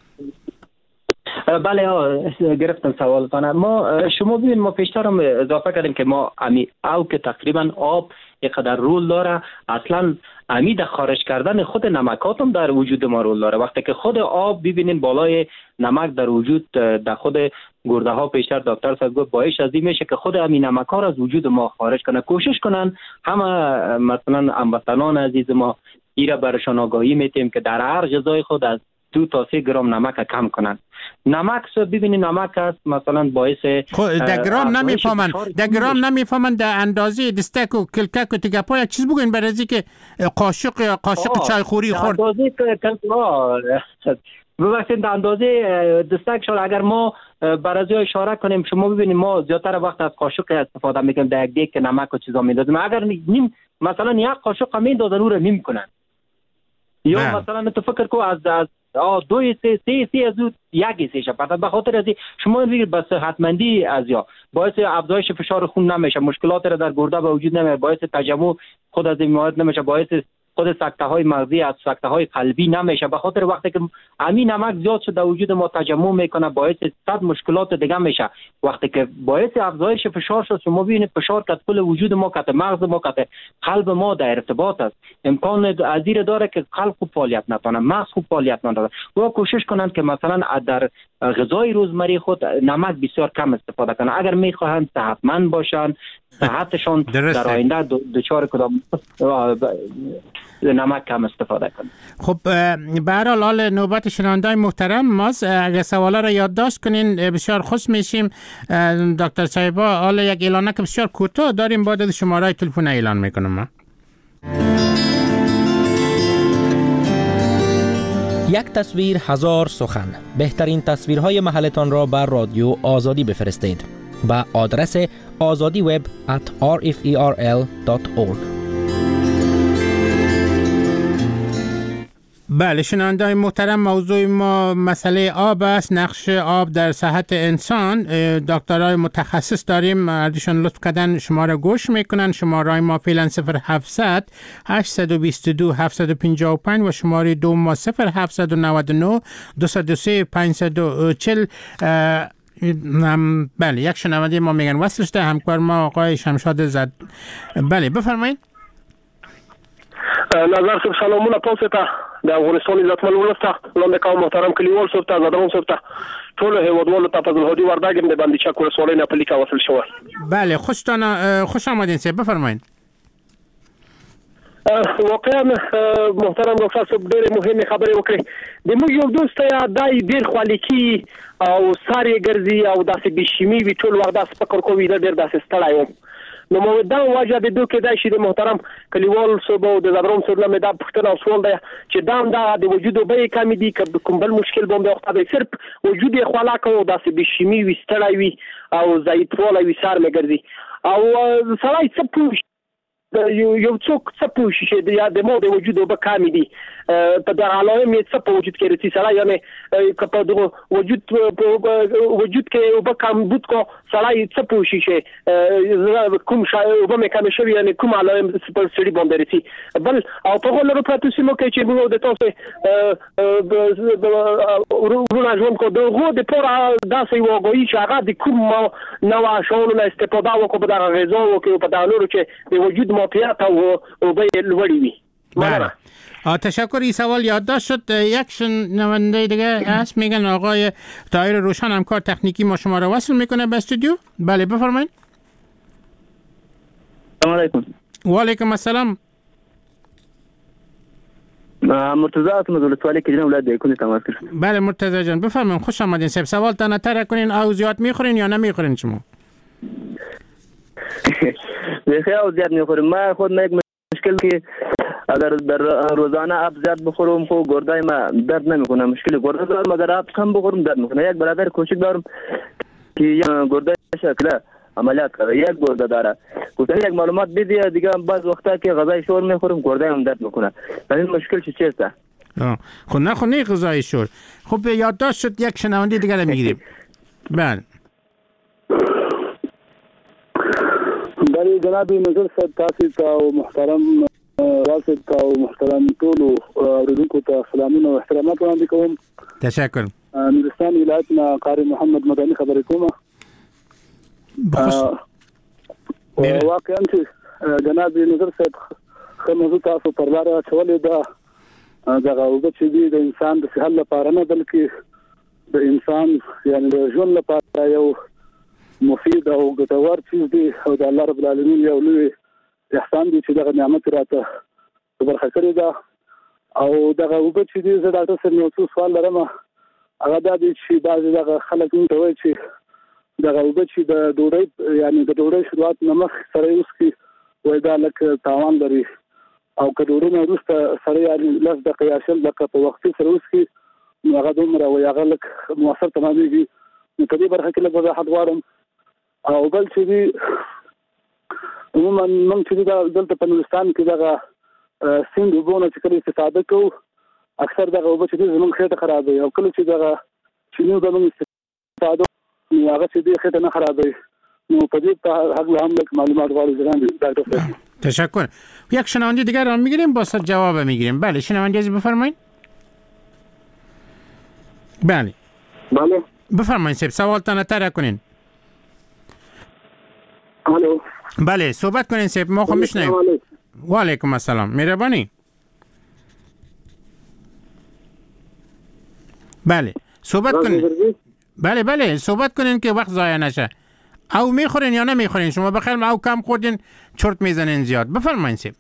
بله ها گرفتم سوالتان. ما شما ببین ما پیشتر هم اضافه کردیم که ما امی او که تقریبا آب اینقدر رول داره اصلا امی در خارج کردن خود نمکات هم در وجود ما رول داره. وقتی که خود آب ببینیم بالای نمک در وجود در خود گرده ها پیشتر دکتر صاحب گفت باعث از این میشه که خود همین نمک ها را از وجود ما خارج کنه. کوشش کنن همه مثلا هموطنان عزیز ما ایرا برشان آگاهی میتیم که در هر غذای خود از دو تا سه گرم نمک کم کنن. نمک سو ببینید نمک است مثلا باعث در گرام نمیفهمن در گرام نمیفهمن در اندازه دستک و کلکک و تگپا یک چیز بگوین برای از که قاشق قاشق چای خوری خورد اندازه ببخشید در اندازه دستک شد. اگر ما برای اشاره کنیم شما ببینید ما زیادتر وقت از قاشق استفاده میکنیم در یک دیگ نمک و چیزا میندازیم. اگر نیم مثلا یک قاشق میندازن او رو نیم کنن یا نه. مثلا تو فکر کو از از دو سه سه سه از یک سه شد به خاطر از شما میگید بس صحتمندی از یا باعث افزایش فشار خون نمیشه مشکلات را در گرده به وجود نمیاره باعث تجمع خود از این مواد نمیشه باعث خود سکته های مغزی از سکته های قلبی نمیشه. به خاطر وقتی که همین نمک زیاد شده در وجود ما تجمع میکنه باعث صد مشکلات دیگه میشه. وقتی که باعث افزایش فشار شد شما ببینید فشار که کل وجود ما که مغز ما که قلب ما در ارتباط است امکان ازیر داره که قلب خوب فعالیت نکنه مغز خوب فعالیت نکنه. و کوشش کنند که مثلا در غذای روزمره خود نمک بسیار کم استفاده کنند اگر میخواهند صحتمند باشند صحتشان در آینده دچار کدام نمک کم استفاده کنند. خب به هر حال نوبت شنونده‌های محترم ماست. اگر سوالا را یادداشت کنین بسیار خوش میشیم. دکتر صاحبا حالا یک اعلانک بسیار کوتاه داریم بعد شماره تلفن اعلان میکنم. یک تصویر هزار سخن. بهترین تصویرهای محلتان را بر رادیو آزادی بفرستید با آدرس azadi web at r f e r l dot org. بله شنونده‌های محترم موضوع ما مسئله آب است نقش آب در صحت انسان. دکترای متخصص داریم اردشان لطف کردن شما را گوش میکنن. شماره ما فعلا صفر هفتصد هشتصد و بیست و دو هفتصد و پنجاه و پنج و شماره دو ما صفر هفتصد و نود و نه دویست و سه پانصد و چهل. بله یک شنونده ما میگن وصلش ده همکار ما آقای شمشاد زد. بله بفرمایید. نظر صاحب سلامونه تاسو ته د افغانستان عزتمن ولس ته لاندې کوم محترم کلیوال صاحب ته زدران صاحب ته ټول هیوادوالو ته فضل هادي وردګم د باندې چک ولسوالۍ نه په لیکه وصل شوی. بله خوشتان خوش آمدین صاحب بفرمایید. واقعا محترم ډاکټر صاحب ډېرې مهمه خبرې وکړې. د موږ یو دوست یا دای ډېر خالیکی او ساري ګرځي او داسې بشیمی وی ټول وخت داس فکر کوي دا ډېر داسې ستړی و نو مو دا وجه د دوه کې دا شي د محترم کلیوال صوب او د زبرون صوب له دا پښتنه او سوال دی چې دا دا د وجود به کمی دي که کوم بل مشکل بوم د وخت به صرف وجود خلا کو داسې بشمی وستړی وي او ضعیف ولا وي سار مګرځي او سړی څه پوښ یو یو څوک څه پوښ شي د یا د مو د وجود به کمی دي په دا علامه می څه په وجود کې رسي سړی یعنی کپه د وجود وجود کې به کم بود کو سړی څه پوښ شي کوم شای به مې کم شوی یعنی کوم علامه پر سړي باندې رسي بل او په هغه لپاره تاسو مو کې چې موږ د تاسو ورونه ژوند کو دغه د پورا داسې وګوي چې هغه د کوم نو شاول نه استفاده وکړو په دغه غذا او په دغه نور چې د وجود موقعیت او به لوړی وي. بله تشکر. این سوال یادداشت شد. یک شنونده دیگه هست میگن آقای طاهر روشن همکار تکنیکی ما شما رو وصل میکنه به استودیو. بله بفرمایید. سلام علیکم. و علیکم السلام. مرتضی هستم از ولسوالی کجران ولایت دیکونی تماس کردم. بله مرتضی جان بفرمایید. خوش آمدین. سب سوال تنها تر کنین او زیاد میخورین یا نمیخورین شما؟ بخیر او زیاد میخوریم. ما خود ما یک مشکل که اگر در روزانه آب زیاد بخورم خب گردای ما درد نمیکنه. مشکل گرده دارم اگر آب کم بخورم درد میکنه. یک برادر کوچک دارم که یک گرده شکله عملیات کرده. یک گرده داره. گفتن یک معلومات بدید دیگه بعض وقتا که غذای شور میخورم گردای هم درد میکنه. این مشکل چی چیست؟ خب نه خب نه غذای شور. خب یادداشت شد. یک شنونده دیگه رو میگیریم. بله. بله جناب نظر صاحب تاسو ته محترم راسد ته محترم ټول اوریدونکو ته سلامونه او احترامات وړاندې کوم. تشکر. نورستان ولایت نه قاری محمد مدني خبرې کوم. واقعا چې جناب نظر صاحب خو موضوع تاسو پر لار اچولې ده دغه وګ چې دی د انسان د صحت لپاره نه بلکې د انسان یعنی د ژوند لپاره یو مفید او ګټور چیز دی او د الله رب العالمین یو لوی احسان دی چې دغه نعمت راته برخه کړې ده. او دغه وګ چې دی زه ډاکټر صاحب یو څه سوال لرم. هغه دا دی چې بعضې دغه خلک موږ ته وایي چې دغه وګ چې د ډوډۍ یعنی د ډوډۍ شروعات نه مخکې سړی وڅښي وایي دا لږ تاوان لري او که ډوډۍ نه وروسته سړی یعنې لس دقیقې یا شل دقیقې په وختي سره وڅښي نو هغه دومره وایي هغه لږ مؤثر تمامېږي. نو په دې برخه کې لږ وضاحت غواړم. او بل چې دی عموما موږ چې دلته په نورستان کې دغه سیند اوبو نه چې کله استفاده کوو اکثر دغه اوبه چې دي زموږ خېټه خرابوي او کله چې دغه چیني اوبه موږ استفاده نو هغه چې دي خېټه نه خرابوي. نو په دې حق هم لږ معلومات غواړو جناب ډاکټر صاحب. تشکر. یک شنونده دیگر رو میگیریم با صد جواب میگیریم. بله شنونده از بفرمایید. بله بله بفرمایید سب سوال تنها تر کنین. الو بله صحبت کنین سب ما خواهم بشنویم. و علیکم السلام. مهربانی. بله صحبت کنین. بله بله صحبت کنین که وقت ضایع نشه. او میخورین یا نمیخورین شما بخیر او کم خوردین چرت میزنین زیاد. بفرمایید سب.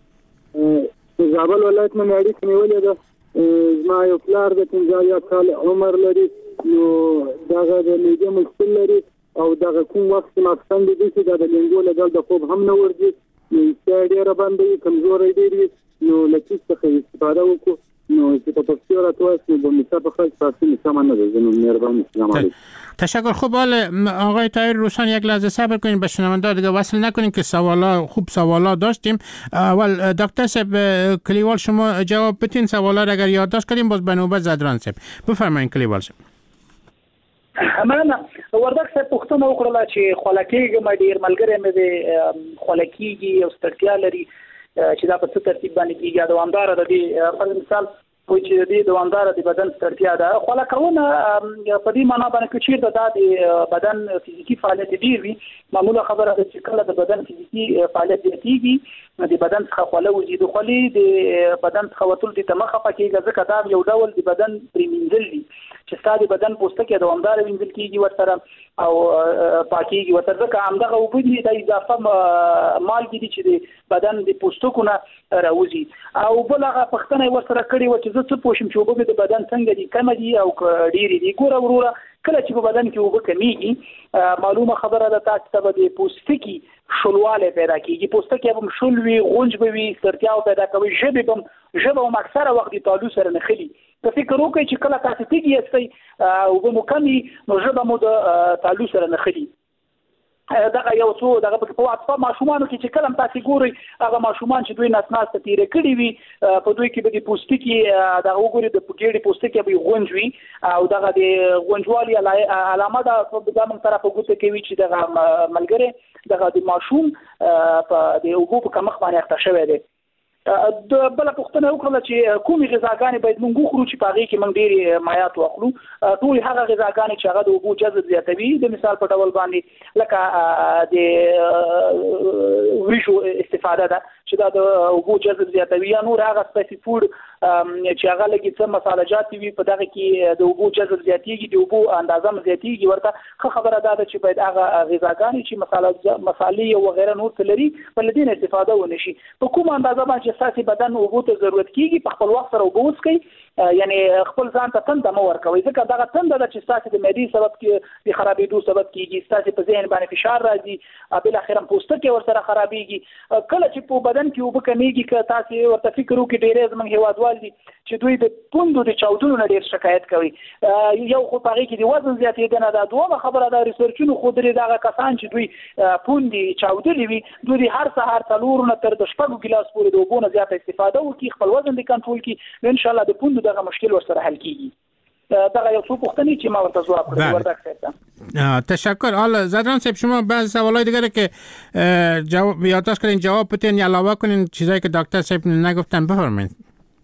زابل ولایت نه اړیک نیولې ده. ما یو پلار د پنځه کال عمر لري نو دغه د میډیا مشکل لري او دغه کوم وخت ما څنګه دي چې د لنګو له د خوب هم نه ورځي نو ډېر باندې کمزوري دي نو لکه څه استفاده وکړو نو چې په پښتو راځي نو به مصاب خاص تاسو سامان نه دي نو مهرباني سلام علیکم. تشکر. خوب حال آقای طاهر روشن یک لحظه صبر کنین به شنونده دیگه وصل نکنین که سوالا خوب سوالا داشتیم. اول دکتر صاحب کلیوال شما جواب بدین سوالا را اگر یادداشت کردیم باز به نوبت زدران صاحب بفرمایید کلیوال صاحب. مننه. وردک صاحب پوښتنه وکړه چې خلکیږي ما ډیر ملګری مې د خلکیږي او ستړیا لري چې دا په څه ترتیب باندې کیږي دوامدار د دې په مثال وایي چې د دوامدار د بدن ستړیا ده خلکونه په دې معنی باندې چې د بدن فزیکی فعالیت ډیر وي معمولا خبره ده چې کله د بدن فزیکی فعالیت زیاتیږي د بدن څخه خوله وزيد خولي د بدن څخه وتل د تمخه پکې ځکه دا یو ډول د بدن پریمینځل دي چې ستاسو بدن پوستکی دوامدار وینځل کیږي ورسره او پاکيږي ورته ځکه همدغه وبدي د اضافه مالګې دي چې د بدن د پوستکونه راوځي او بل هغه پښتنه ورسره کړي و چې زه څه پوښم چې وبګه د بدن څنګه دي کم دي او ډېری دي ګوره وروره کله چې په بدن کې وبو کمیږي معلومه خبره ده تاسو ته د پوستکي شلواله پیدا کیږي پوستکی هم شلوي غونج به وي سترتیاو پیدا کوي ژبه هم ژبه هم اکثره وخت د تالو سره نخلي ته فکر وکړئ چې کله تاسو تیږي یاستئ او به مو کمی نو ژبه مو د تالو سره نخلي دغه یو څو دغه په واټساپ ماشومان کې چې کلم تاسو ګوري هغه ماشومان چې دوی نسناس ته تیر کړی وي په دوی کې به د پوستکي دغه وګوري د پګېړي پوستکي به غونج وي او دغه د غونجوالي علامه ده په دغه طرف وګورئ کوي چې دغه ملګری دغه د ماشوم په د وګو په کمخ باندې اخته شوی دی د بل پښتنه وکړه چې کومي غذاګانې باید موږ وخورو چې پاغي کې موږ ډېری مایات واخلو ټول هغه غذاګانې چې هغه د اوبو جذب زیاتوي د مثال په ډول باندې لکه د وریشو استفاده ده چې دا د اوبو جذب زیاتوي یا نور هغه سپیسیفیک فود چې هغه لګي څه مسالجات وي په دغه کې د اوبو جذب زیاتېږي د اوبو اندازه زیاتېږي ورته خبره ده چې باید هغه غذاګانې چې مساله مصالې او غیره نور څه لري په لدین استفاده ونشي په کوم اندازه باندې اساسي بدن اوبو ته ضرورت کیږي په خپل وخت سره اوبو وڅکي یعنی خپل ځان ته تند مو ورکوي ځکه دغه تند د چې اساسي د معدې سبب کې د خرابېدو سبب کیږي اساسي په ذهن باندې فشار راځي بل اخر پوستکی ورسره خرابېږي کله چې په بدن کې اوبو کمیږي که تاسو ورته فکر وکړئ ډېر زموږ هیوادوال دي چې دوی د پوندو د چاودنو نه ډېر شکایت کوي یو خو پاره کې د وزن زیاتېدنه ده دوه خبره ده ریسرچونو خو درې دغه کسان چې دوی پوندي چاودلې وي دوی هر سهار څلور نه تر د شپږو ګلاس پورې د اوبو نه زیاته استفاده وکړي خپل وزن د کنټرول کړي ان شاء الله د پوندو دغه مشکل ورسره حل کیږي دغه یو څه پوښتنې چې ما ورته جواب کړم ورته تشکر. حالا زدران صاحب شما بعض سوالای دیگه که جواب یادداشت کردین جواب بدین یا علاوه کنین چیزایی که دکتر صاحب نگفتن بفرمایید.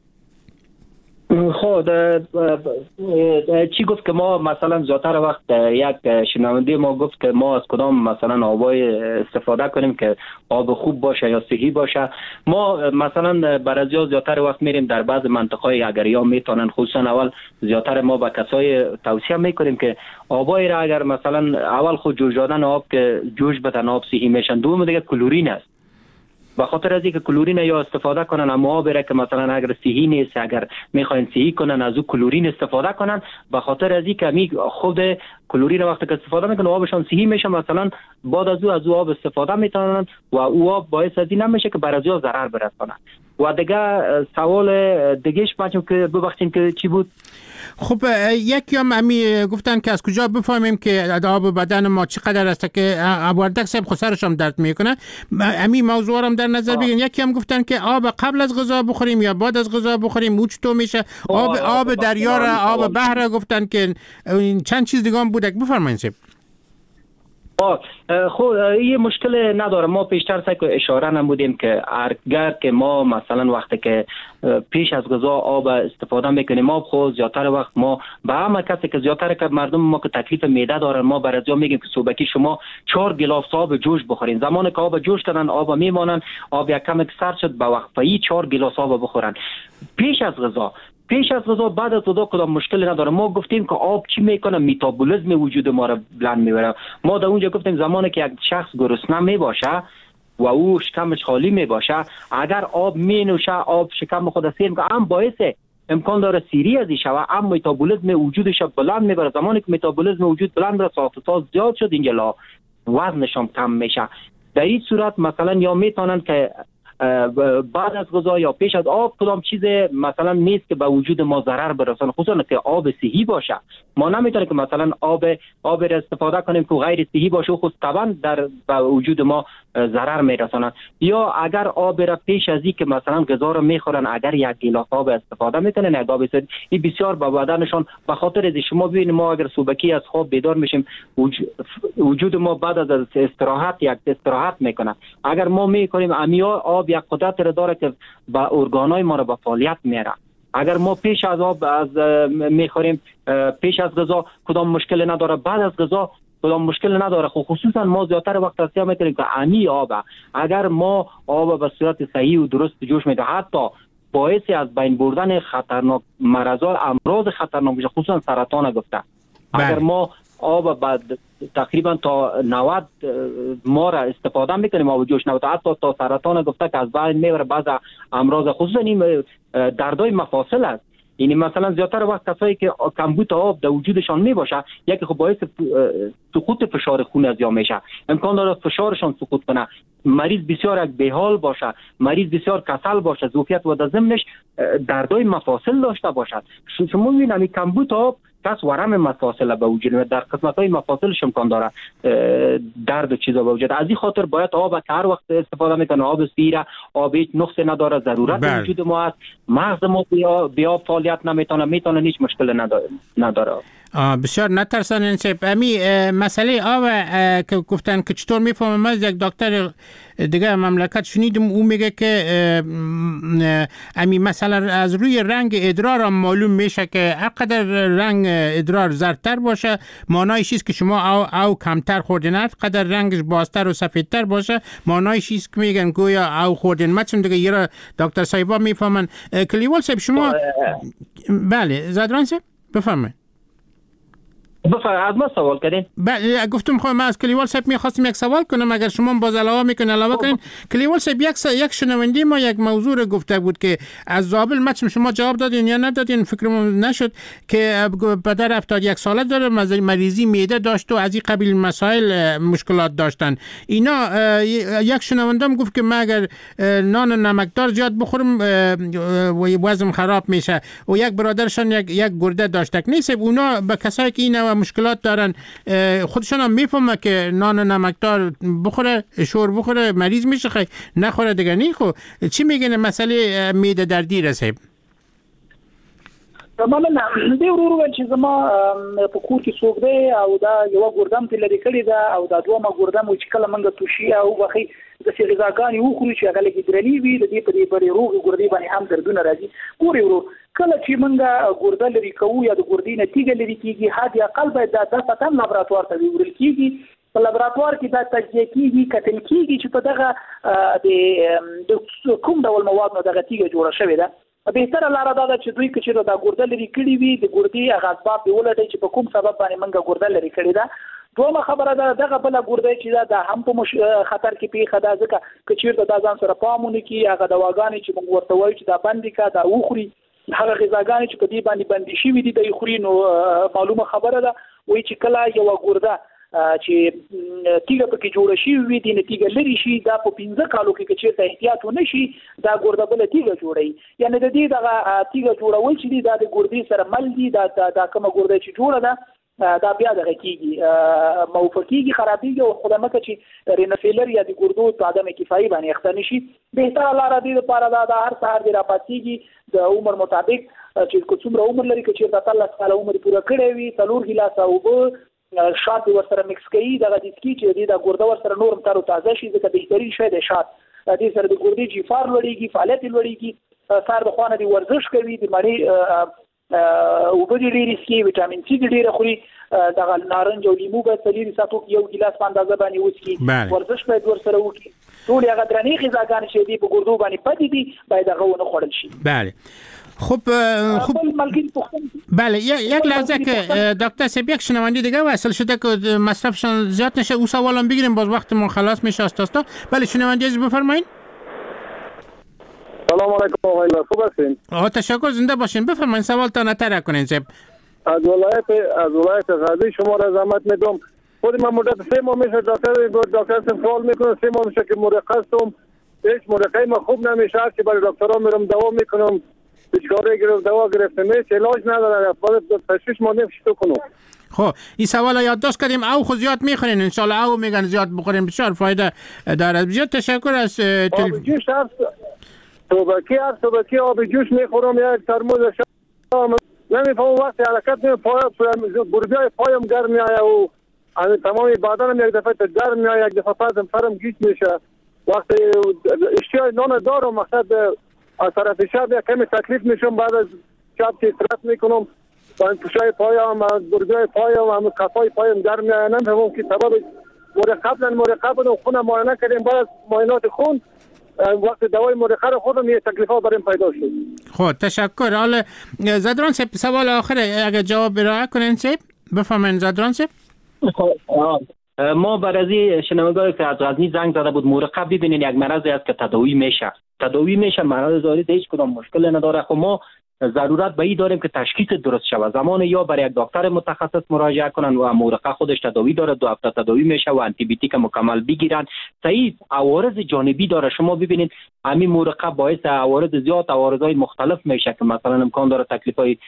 خب چی گفت که ما مثلا زیادتر وقت یک شنونده ما گفت که ما از کدام مثلا آبای استفاده کنیم که آب خوب باشه یا صحی باشه. ما مثلا برای زیادتر وقت میریم در بعض منطقه‌های اگر یا میتونن خصوصا اول زیادتر ما به کسای توصیه میکنیم که آبای را اگر مثلا اول خود جوش دادن آب که جوش بدن آب صحی میشن. دوم دیگه کلورین است به خاطر از اینکه کلورین یا استفاده کنن اما آب را که مثلا اگر صحی نیست اگر میخواین صحی کنن از او کلورین استفاده کنن به خاطر از اینکه می خود کلورین وقتی که استفاده میکنن آبشان صحی میشه مثلا بعد از او از او آب استفاده میتونن و او آب باعث از این نمیشه که برای از ضرر برسونه. و دیگه سوال دیگهش بچم که ببخشید که چی بود؟ خب یکی هم امی گفتن که از کجا بفهمیم که آب بدن ما چقدر است که ابوردک صاحب خسرش هم درد میکنه امی موضوع هم در نظر بگیرین. یکی هم گفتن که آب قبل از غذا بخوریم یا بعد از غذا بخوریم او چطور میشه؟ آب آب دریا را آب بحر گفتن که چند چیز دیگه هم بوده بفرمایید صاحب. خب یه مشکل نداره. ما پیشتر سعی اشاره نمودیم که اگر که ما مثلا وقتی که پیش از غذا آب استفاده میکنیم آب خود زیادتر وقت ما به همه کسی که زیادتر که مردم ما که تکلیف معده دارن ما برای میگیم که صبحی شما چهار گلاس آب جوش بخورین. زمانی که آب جوش کردن آب میمانن آب یک کم سرد شد به وقفه‌ای چهار گلاس آب بخورن پیش از غذا. پیش از غذا بعد از غذا کدام مشکلی نداره. ما گفتیم که آب چی میکنه متابولیسم وجود ما را بلند میبره. ما در اونجا گفتیم زمانی که یک شخص گرسنه میباشه و او شکمش خالی میباشه اگر آب مینوشه آب شکم خود سیر میکنه هم باعث امکان داره سیری ازی شوه هم متابولیسم وجودش بلند میبره. زمانی که متابولیسم وجود بلند بره ساختار زیاد شد اینجا وزنش هم کم میشه. در این صورت مثلا یا میتونن که بعد از غذا یا پیش از آب کدام چیز مثلا نیست که به وجود ما ضرر برسونه خصوصا که آب صحی باشه. ما نمیتونیم که مثلا آب آب را استفاده کنیم که غیر صحی باشه خود طبعا در به وجود ما ضرر میرسونه. یا اگر آب را پیش از این که مثلا غذا را میخورن اگر یک گلاس آب استفاده میکنن یک آب صحی این بسیار به بدنشون به خاطر از شما ببینید ما اگر صبحی از خواب بیدار میشیم وجود ما بعد از استراحت یک استراحت میکنه. اگر ما میکنیم امیا آب یک قدرت را داره که با ارگانای ما را به فعالیت میاره. اگر ما پیش از آب از میخوریم پیش از غذا کدام مشکل نداره بعد از غذا کدام مشکل نداره. خب خصوصا ما زیادتر وقت توصیه میکنیم که امی آب اگر ما آب به صورت صحیح و درست جوش میدیم حتی باعث از بین بردن خطرناک مرزها امراض خطرناک میشه، خصوصا سرطان گفته. اگر ما آب بعد تقریبا تا نود ما را استفاده میکنیم، آب جوش نود حتی تا سرطان گفته که از بین میبره بعض امراض، خصوصا این دردای مفاصل است. یعنی مثلا زیاتر وقت کسایی که کمبود آب در وجودشان می باشه، یکی خب باعث سقوط فشار خون از یا میشه، امکان داره فشارشان سقوط کنه، مریض بسیار یک بیحال باشه، مریض بسیار کسل باشه، ظرفیت و در ضمنش دردای مفاصل داشته باشد. شما میبینید همین کمبود آب کس ورم مفاصل به وجود میاد، در قسمت‌های مفاصلش امکان داره درد و چیزا به وجود. از این خاطر باید آب که هر وقت استفاده میکنه آب سیره، آب هیچ نقص نداره، ضرورت بر. وجود ما است، مغز ما بیا فعالیت نمیتونه، میتونه هیچ مشکل نداره نداره. بسیار نترسان انسیب. امی مسئله آب که گفتن که چطور میفهمم، از یک دکتر دیگه مملکت شنیدم او میگه که امی مثلا از روی رنگ ادرار هم معلوم میشه که هرقدر رنگ ادرار زردتر باشه معنایش است که شما او, او کمتر خوردین، هرقدر رنگش بازتر و سفیدتر باشه معنایش است که میگن گویا او خوردین. مثلا دیگه یه دکتر صاحبا میفهمن. کلیوال صاحب شما بله زادران صاحب بفرمایید. بفرمایید، از ما سوال کردین؟ بله گفتم خب من از کلیوال صاحب میخواستم یک سوال کنم، اگر شما باز علاوه میکنین علاوه کنین. کلیوال صاحب یک یک شنونده ما یک موضوع گفته بود که از زابل، مثلا شما جواب دادین یا ندادین فکرم نشد، که پدر هفتاد و یک ساله داره، مریضی معده داشت و از این قبیل مسائل مشکلات داشتن. اینا یک شنوندم گفت که من اگر نان نمکدار زیاد بخورم وزن خراب میشه، و یک برادرشان یک یک گرده داشته. نیست اونا به کسایی که اینا مشکلات دارن خودشان هم میفهمه که نان نمکدار بخوره شور بخوره مریض میشه، خیلی نخوره دیگه نی. خب چی میگن مسئله معده دردی رسه؟ مننه. دی ورو ول چې زما په کور کې څوک دی او دا یو ګردم ته لري کړی دا او دا دوه ما ګردم چې کله منګه توشي او بخي د څه غذاګانی وخوري چې هغه لګي درنی وي د دې په دې پرې روغ ګردې باندې هم دردونه راځي. ګوري ورو کله چې منګه ګرده لري کوو یا د ګردې نتیجه لري کیږي، حد اقل باید دا د فتن لابراتوار ته ویل کیږي. په لابراتوار کې دا تجزیه کیږي، کتل کیږي چې په دغه د کوم ډول مواد نو دغه تیږه جوړه شوې ده. بهتره لاره دا ده چې دوی که چېرته دا ګرده لري کړي وي د ګردې هغه اسباب دې ولټوي چې په کوم سبب باندې موږ ګرده لري کړې ده. دومره خبره ده دغه بله ګرده چې ده دا هم په خطر کې پیښه ده، ځکه که چېرته دا ځان سره پام ونه کړي، هغه دواګانې چې موږ ورته وایو چې دا بندې کړه دا وخوري، هغه غذاګانې چې په دې باندې بندي شوي دي دا یې خوري، نو معلومه خبره ده وایي چې کله یوه ګرده چې تیګه پکې جوړه شي وي دي نتیجه لري شي، دا په پنځه کالو کې چې ته احتیاط ونه شي دا ګرده بل تیګه جوړي. یعنی د دې دغه تیګه جوړول چې دا د ګردې سره مل دي، دا دا کومه ګرده چې جوړه ده دا بیا دغه کیږي موفقيږي خرابيږي او خدامت چې رینفیلر یا د ګردو په عدم کفایي باندې اخته نشي. بهتره لاره دي لپاره دا د هر سهار دی راپاتېږي د عمر مطابق چې کومره عمر لري چې د اتلس کال عمر پوره کړی وي څلور ګیلاس اوبه شات ورسره مکس کوي، دغه د سکی چې د ګرده ورسره نورم تر تازه شي، ځکه بهترین شی د شات دې سره د ګردې جفار لوړیږي، فعالیت لوړیږي، سار د خوانه دی ورزش کوي، د مړی او په دې لري سکی وټامین سي ډیره خوري، دغه نارنج او لیمو به سلیری ساتو یو ګلاس په اندازه باندې وڅکي، ورزش باید ورسره وکړي. ټول هغه درنې غذاګانې چې دی په ګردو باندې پدې دي باید هغه ونه خوړل شي. بله خب خب بله یک لحظه که دکتر صاحب یک شنونده دیگه وصل شده که مصرفشان زیاد نشه او سوالم بگیریم باز وقتمون خلاص میشه استاستا. بله شنونده عزیز بفرمایید. سلام علیکم آقای خوب هستین؟ آها تشکر زنده باشین. بفرمایید سوالتان طرح کنین صاحب. از ولایت از ولایت غزنی شما را زحمت میدم. خود من مدت سه ماه میشه دکتر دکتر سوال میکنم، سه ماه میشه که مرخصم، هیچ مرخصی ما خوب نمیشه، که برای دکترا میرم دوا میکنم، بیچاره گرفت دوا گرفته میشه علاج نداره، باید تشویش ما نمیشه تو کنم. خب این سوال یادداشت کردیم. او خود زیاد میخورین ان شاء الله، او میگن زیاد بخورین بسیار فایده داره. بسیار تشکر از تل... جوش هست صبحی هست صبحی آب جوش میخورم یک ترموز شام، نمیفهم وقتی حرکت نمی پای برگای پایم گرم میآید و تمام بدنم یک دفعه گرم میآید، یک دفعه پدرم سرم گیج میشه. وقتی اشتیاق نان دارم مقصد از طرف شب یک کمی تکلیف میشم، بعد از شب که استراحت میکنم با پوشای پایم برگای پایم هم کفای پایم گرم میآید، نمیفهمم که سبب مرقب نه مرقب و خون معاینه کردیم، بعد از معاینات خون وقت دوای مرخه رو خودم یه تکلیف ها بریم پیدا شد. خب تشکر. حالا زدران صاحب سوال آخره اگه جواب ارائه کنین صاحب بفهمین. زدران صاحب ما برای شنوندگانی که از غزنی زنگ زده بود مرقه ببینین یک مرضی است که تداوی میشه تداوی میشه مرض زاری هیچ کدام مشکل نداره. خب ما ضرورت به این داریم که تشخیص درست شود. زمان یا برای یک دکتر متخصص مراجعه کنن و مرقه خودش تداوی داره، دو هفته تداوی میشه و آنتی بیوتیک مکمل بگیرن. صحیح عوارض جانبی داره. شما ببینید همین مرقه باعث عوارض زیاد عوارضای مختلف میشه که مثلا امکان داره تکلیفای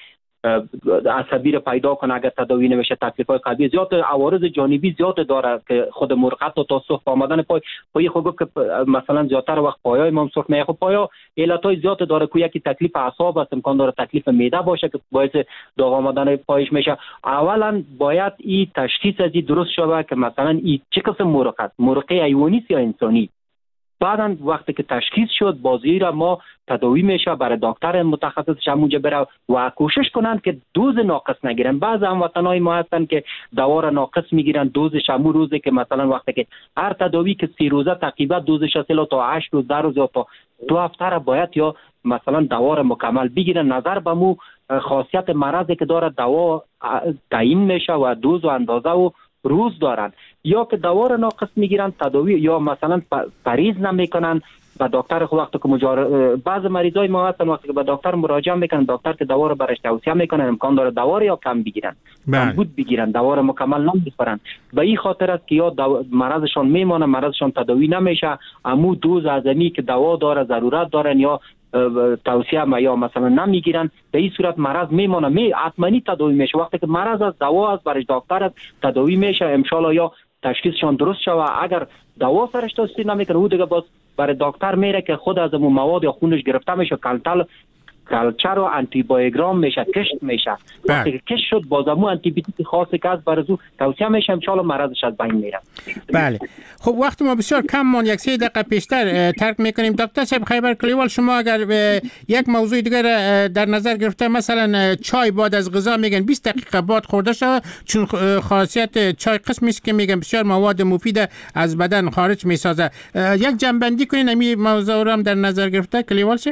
عصبی رو پیدا کنه اگر تداوی نمیشه، تکلیفای قلبی زیاد، عوارض جانبی زیاد داره که خود مرقه تا سوخت آمدن پای پای خود که مثلا زیادتر وقت پایای ما سوخت میشه. خب پایا علتای زیاد داره که یکی تکلیف اعصاب است، امکان داره تکلیف معده باشه که باعث داغ آمدن پایش میشه. اولا باید این تشخیص از این درست شود که مثلا این چه قسم مرقه است، مرقه حیوانی است یا انسانی. بعداً وقتی که تشخیص شد بازی را ما تداوی میشه برای دکتر متخصص همونجا بره و کوشش کنن که دوز ناقص نگیرن. بعض هموطنای ما هستن که دوا را ناقص میگیرن، دوزش همون روزه که مثلا وقتی که هر تداوی که سی روزه تقریبا دوزش اصلا تا هشت روز ده روز یا تا دو هفته را باید یا مثلا دوا را مکمل بگیرن. نظر به مو خاصیت مرضی که داره دوا تعیین میشه و دوز و اندازه و روز دارن. یا که دوا را ناقص میگیرن تداوی یا مثلا پریز نمیکنن و دکتر خود وقتی که مجار... بعض مریضای ما هستن وقتی که به دکتر مراجعه میکنن دکتر که دوا رو برش توصیه میکنن امکان داره دوا رو یا کم بگیرن، کم بود بگیرن، دوا رو مکمل نمیخورن. به این خاطر است که یا دو... مرضشون میمونه، مرضشون تداوی نمیشه، امو دوز اعظمی که دوا داره ضرورت دارن یا توصیه ما یا مثلا نمیگیرن. به این صورت مرض میمونه، می حتماً تداوی میشه. وقتی که مرض از دوا است برش دکتر است تداوی میشه ان شاء الله یا تشخیصشون درست شوه. اگر دوا سرش توصیه نمیکنه او دیگه باز برای دکتر میره که خود از اون مواد یا خونش گرفته میشه، کلتل کلچر و آنتی بایوگرام میشه، کشت میشه. وقتی که کشت شد باز امو آنتی بیوتیک خاصی که از برای توصیه میشه ان شاء الله مرضش از بین میره. بله خب وقت ما بسیار کم مون، یک سه دقیقه پیشتر ترک میکنیم. دکتر صاحب خیبر کلیوال شما اگر یک موضوع دیگر در نظر گرفته مثلا چای بعد از غذا میگن بیست دقیقه بعد خورده شود چون خاصیت چای قسمی است که میگن بسیار مواد مفید از بدن خارج میسازه. یک جنبندی کنین همین موضوع رو هم در نظر گرفته کلیوال صاحب.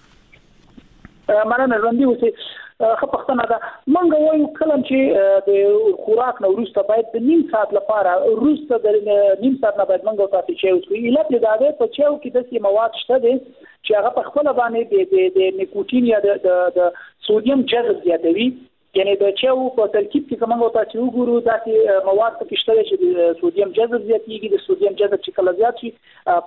مننه ژوندي اوسئ. ښه پوښتنه ده. موږ وایو کله چې د خوراک نه وروسته باید د نیم ساعت لپاره وروسته د نیم ساعت نه باید موږ تاسو چای وڅښو. علت یې دا دی په چایو کې داسې مواد شته دي چې هغه په خپله باندې د نیکوټین یا د سودیم جذب زیاتوي. یعنی د چایو په ترکیب کې که موږ تاسو وګورو داسې مواد پکې شته چې د سودیم جذب زیاتېږي. د سودیم جذب چې کله زیات شي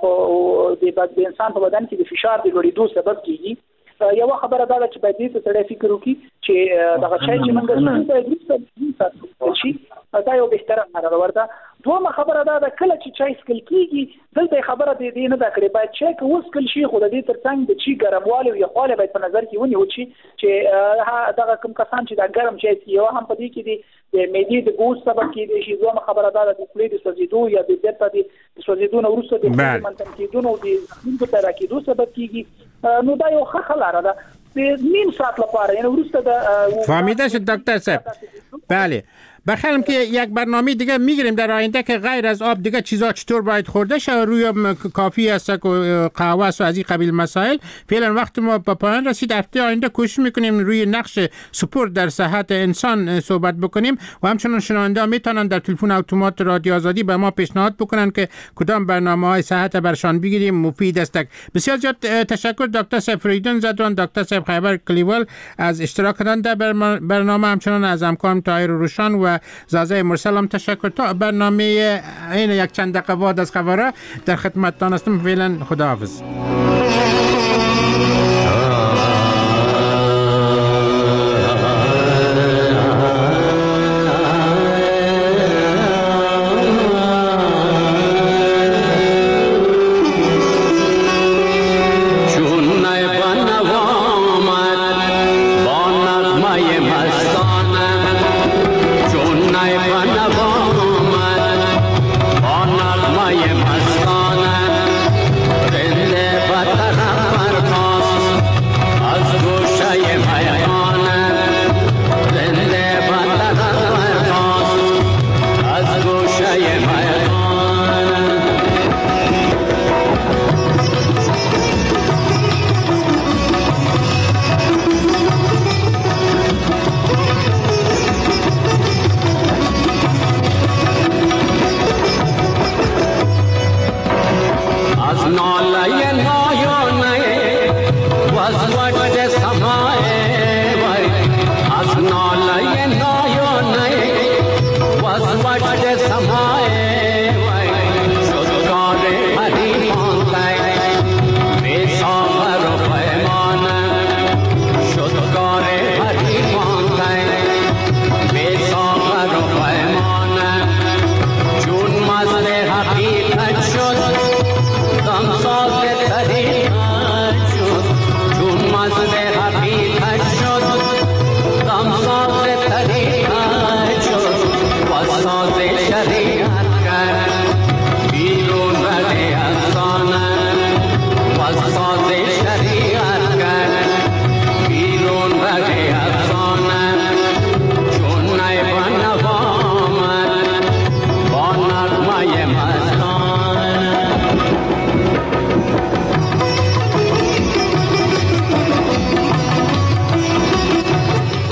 په د انسان په بدن کې د فشار د لوړېدو سبب کېږي. یو خبره دا چې باید دې ته سړی فکر وکړي چې دغه شی چې موږ څنګه شي دا یو بهتره خبره ورته. دومره خبره دا ده کله چې چای سکل کیږي دلته خبره دې نه دا کړې باید چای که وسکل شي خو د دې ترڅنګ د چی ګرموالی او یخوالی باید په نظر کې ونیول شي چې دغه کوم کسان چې دا ګرم چای څښي یو هم په دې کې د معدې د ګوز سبب کېدی شي. دومره خبره دا ده د خولې د سوځېدو یا د بیرته د سوځېدو نه وروسته د خولې منتن کېدو او د زخمونو پیدا کېدو سبب کېږي. نو دا یو ښه لاره ده د نیم ساعت لپاره یعنی وروسته د فهمیده شد دکتر صاحب. بله بخیرم که یک برنامه دیگه میگیریم در آینده که غیر از آب دیگه چیزا چطور باید خورده شه، روی کافی است و قهوه است و از این قبیل مسائل. فعلا وقت ما به پایان رسید. هفته آینده کوشش میکنیم روی نقش سپورت در صحت انسان صحبت بکنیم و همچنین شنونده ها میتونن در تلفن اتومات رادیو آزادی به ما پیشنهاد بکنن که کدام برنامه‌های صحت برشان بگیریم مفید است. بسیار زیاد تشکر دکتر صاحب فریدون زدران، دکتر صاحب خیبر کلیوال از اشتراک کردن در برنامه، همچنین از همکارم طاهر روشان و زازه مرسل هم تشکر. تا برنامه این یک چند دقیقه بعد از خبرها در خدمتتان هستم. فعلا خداحافظ. چون نای بانوامد با نغمه مستان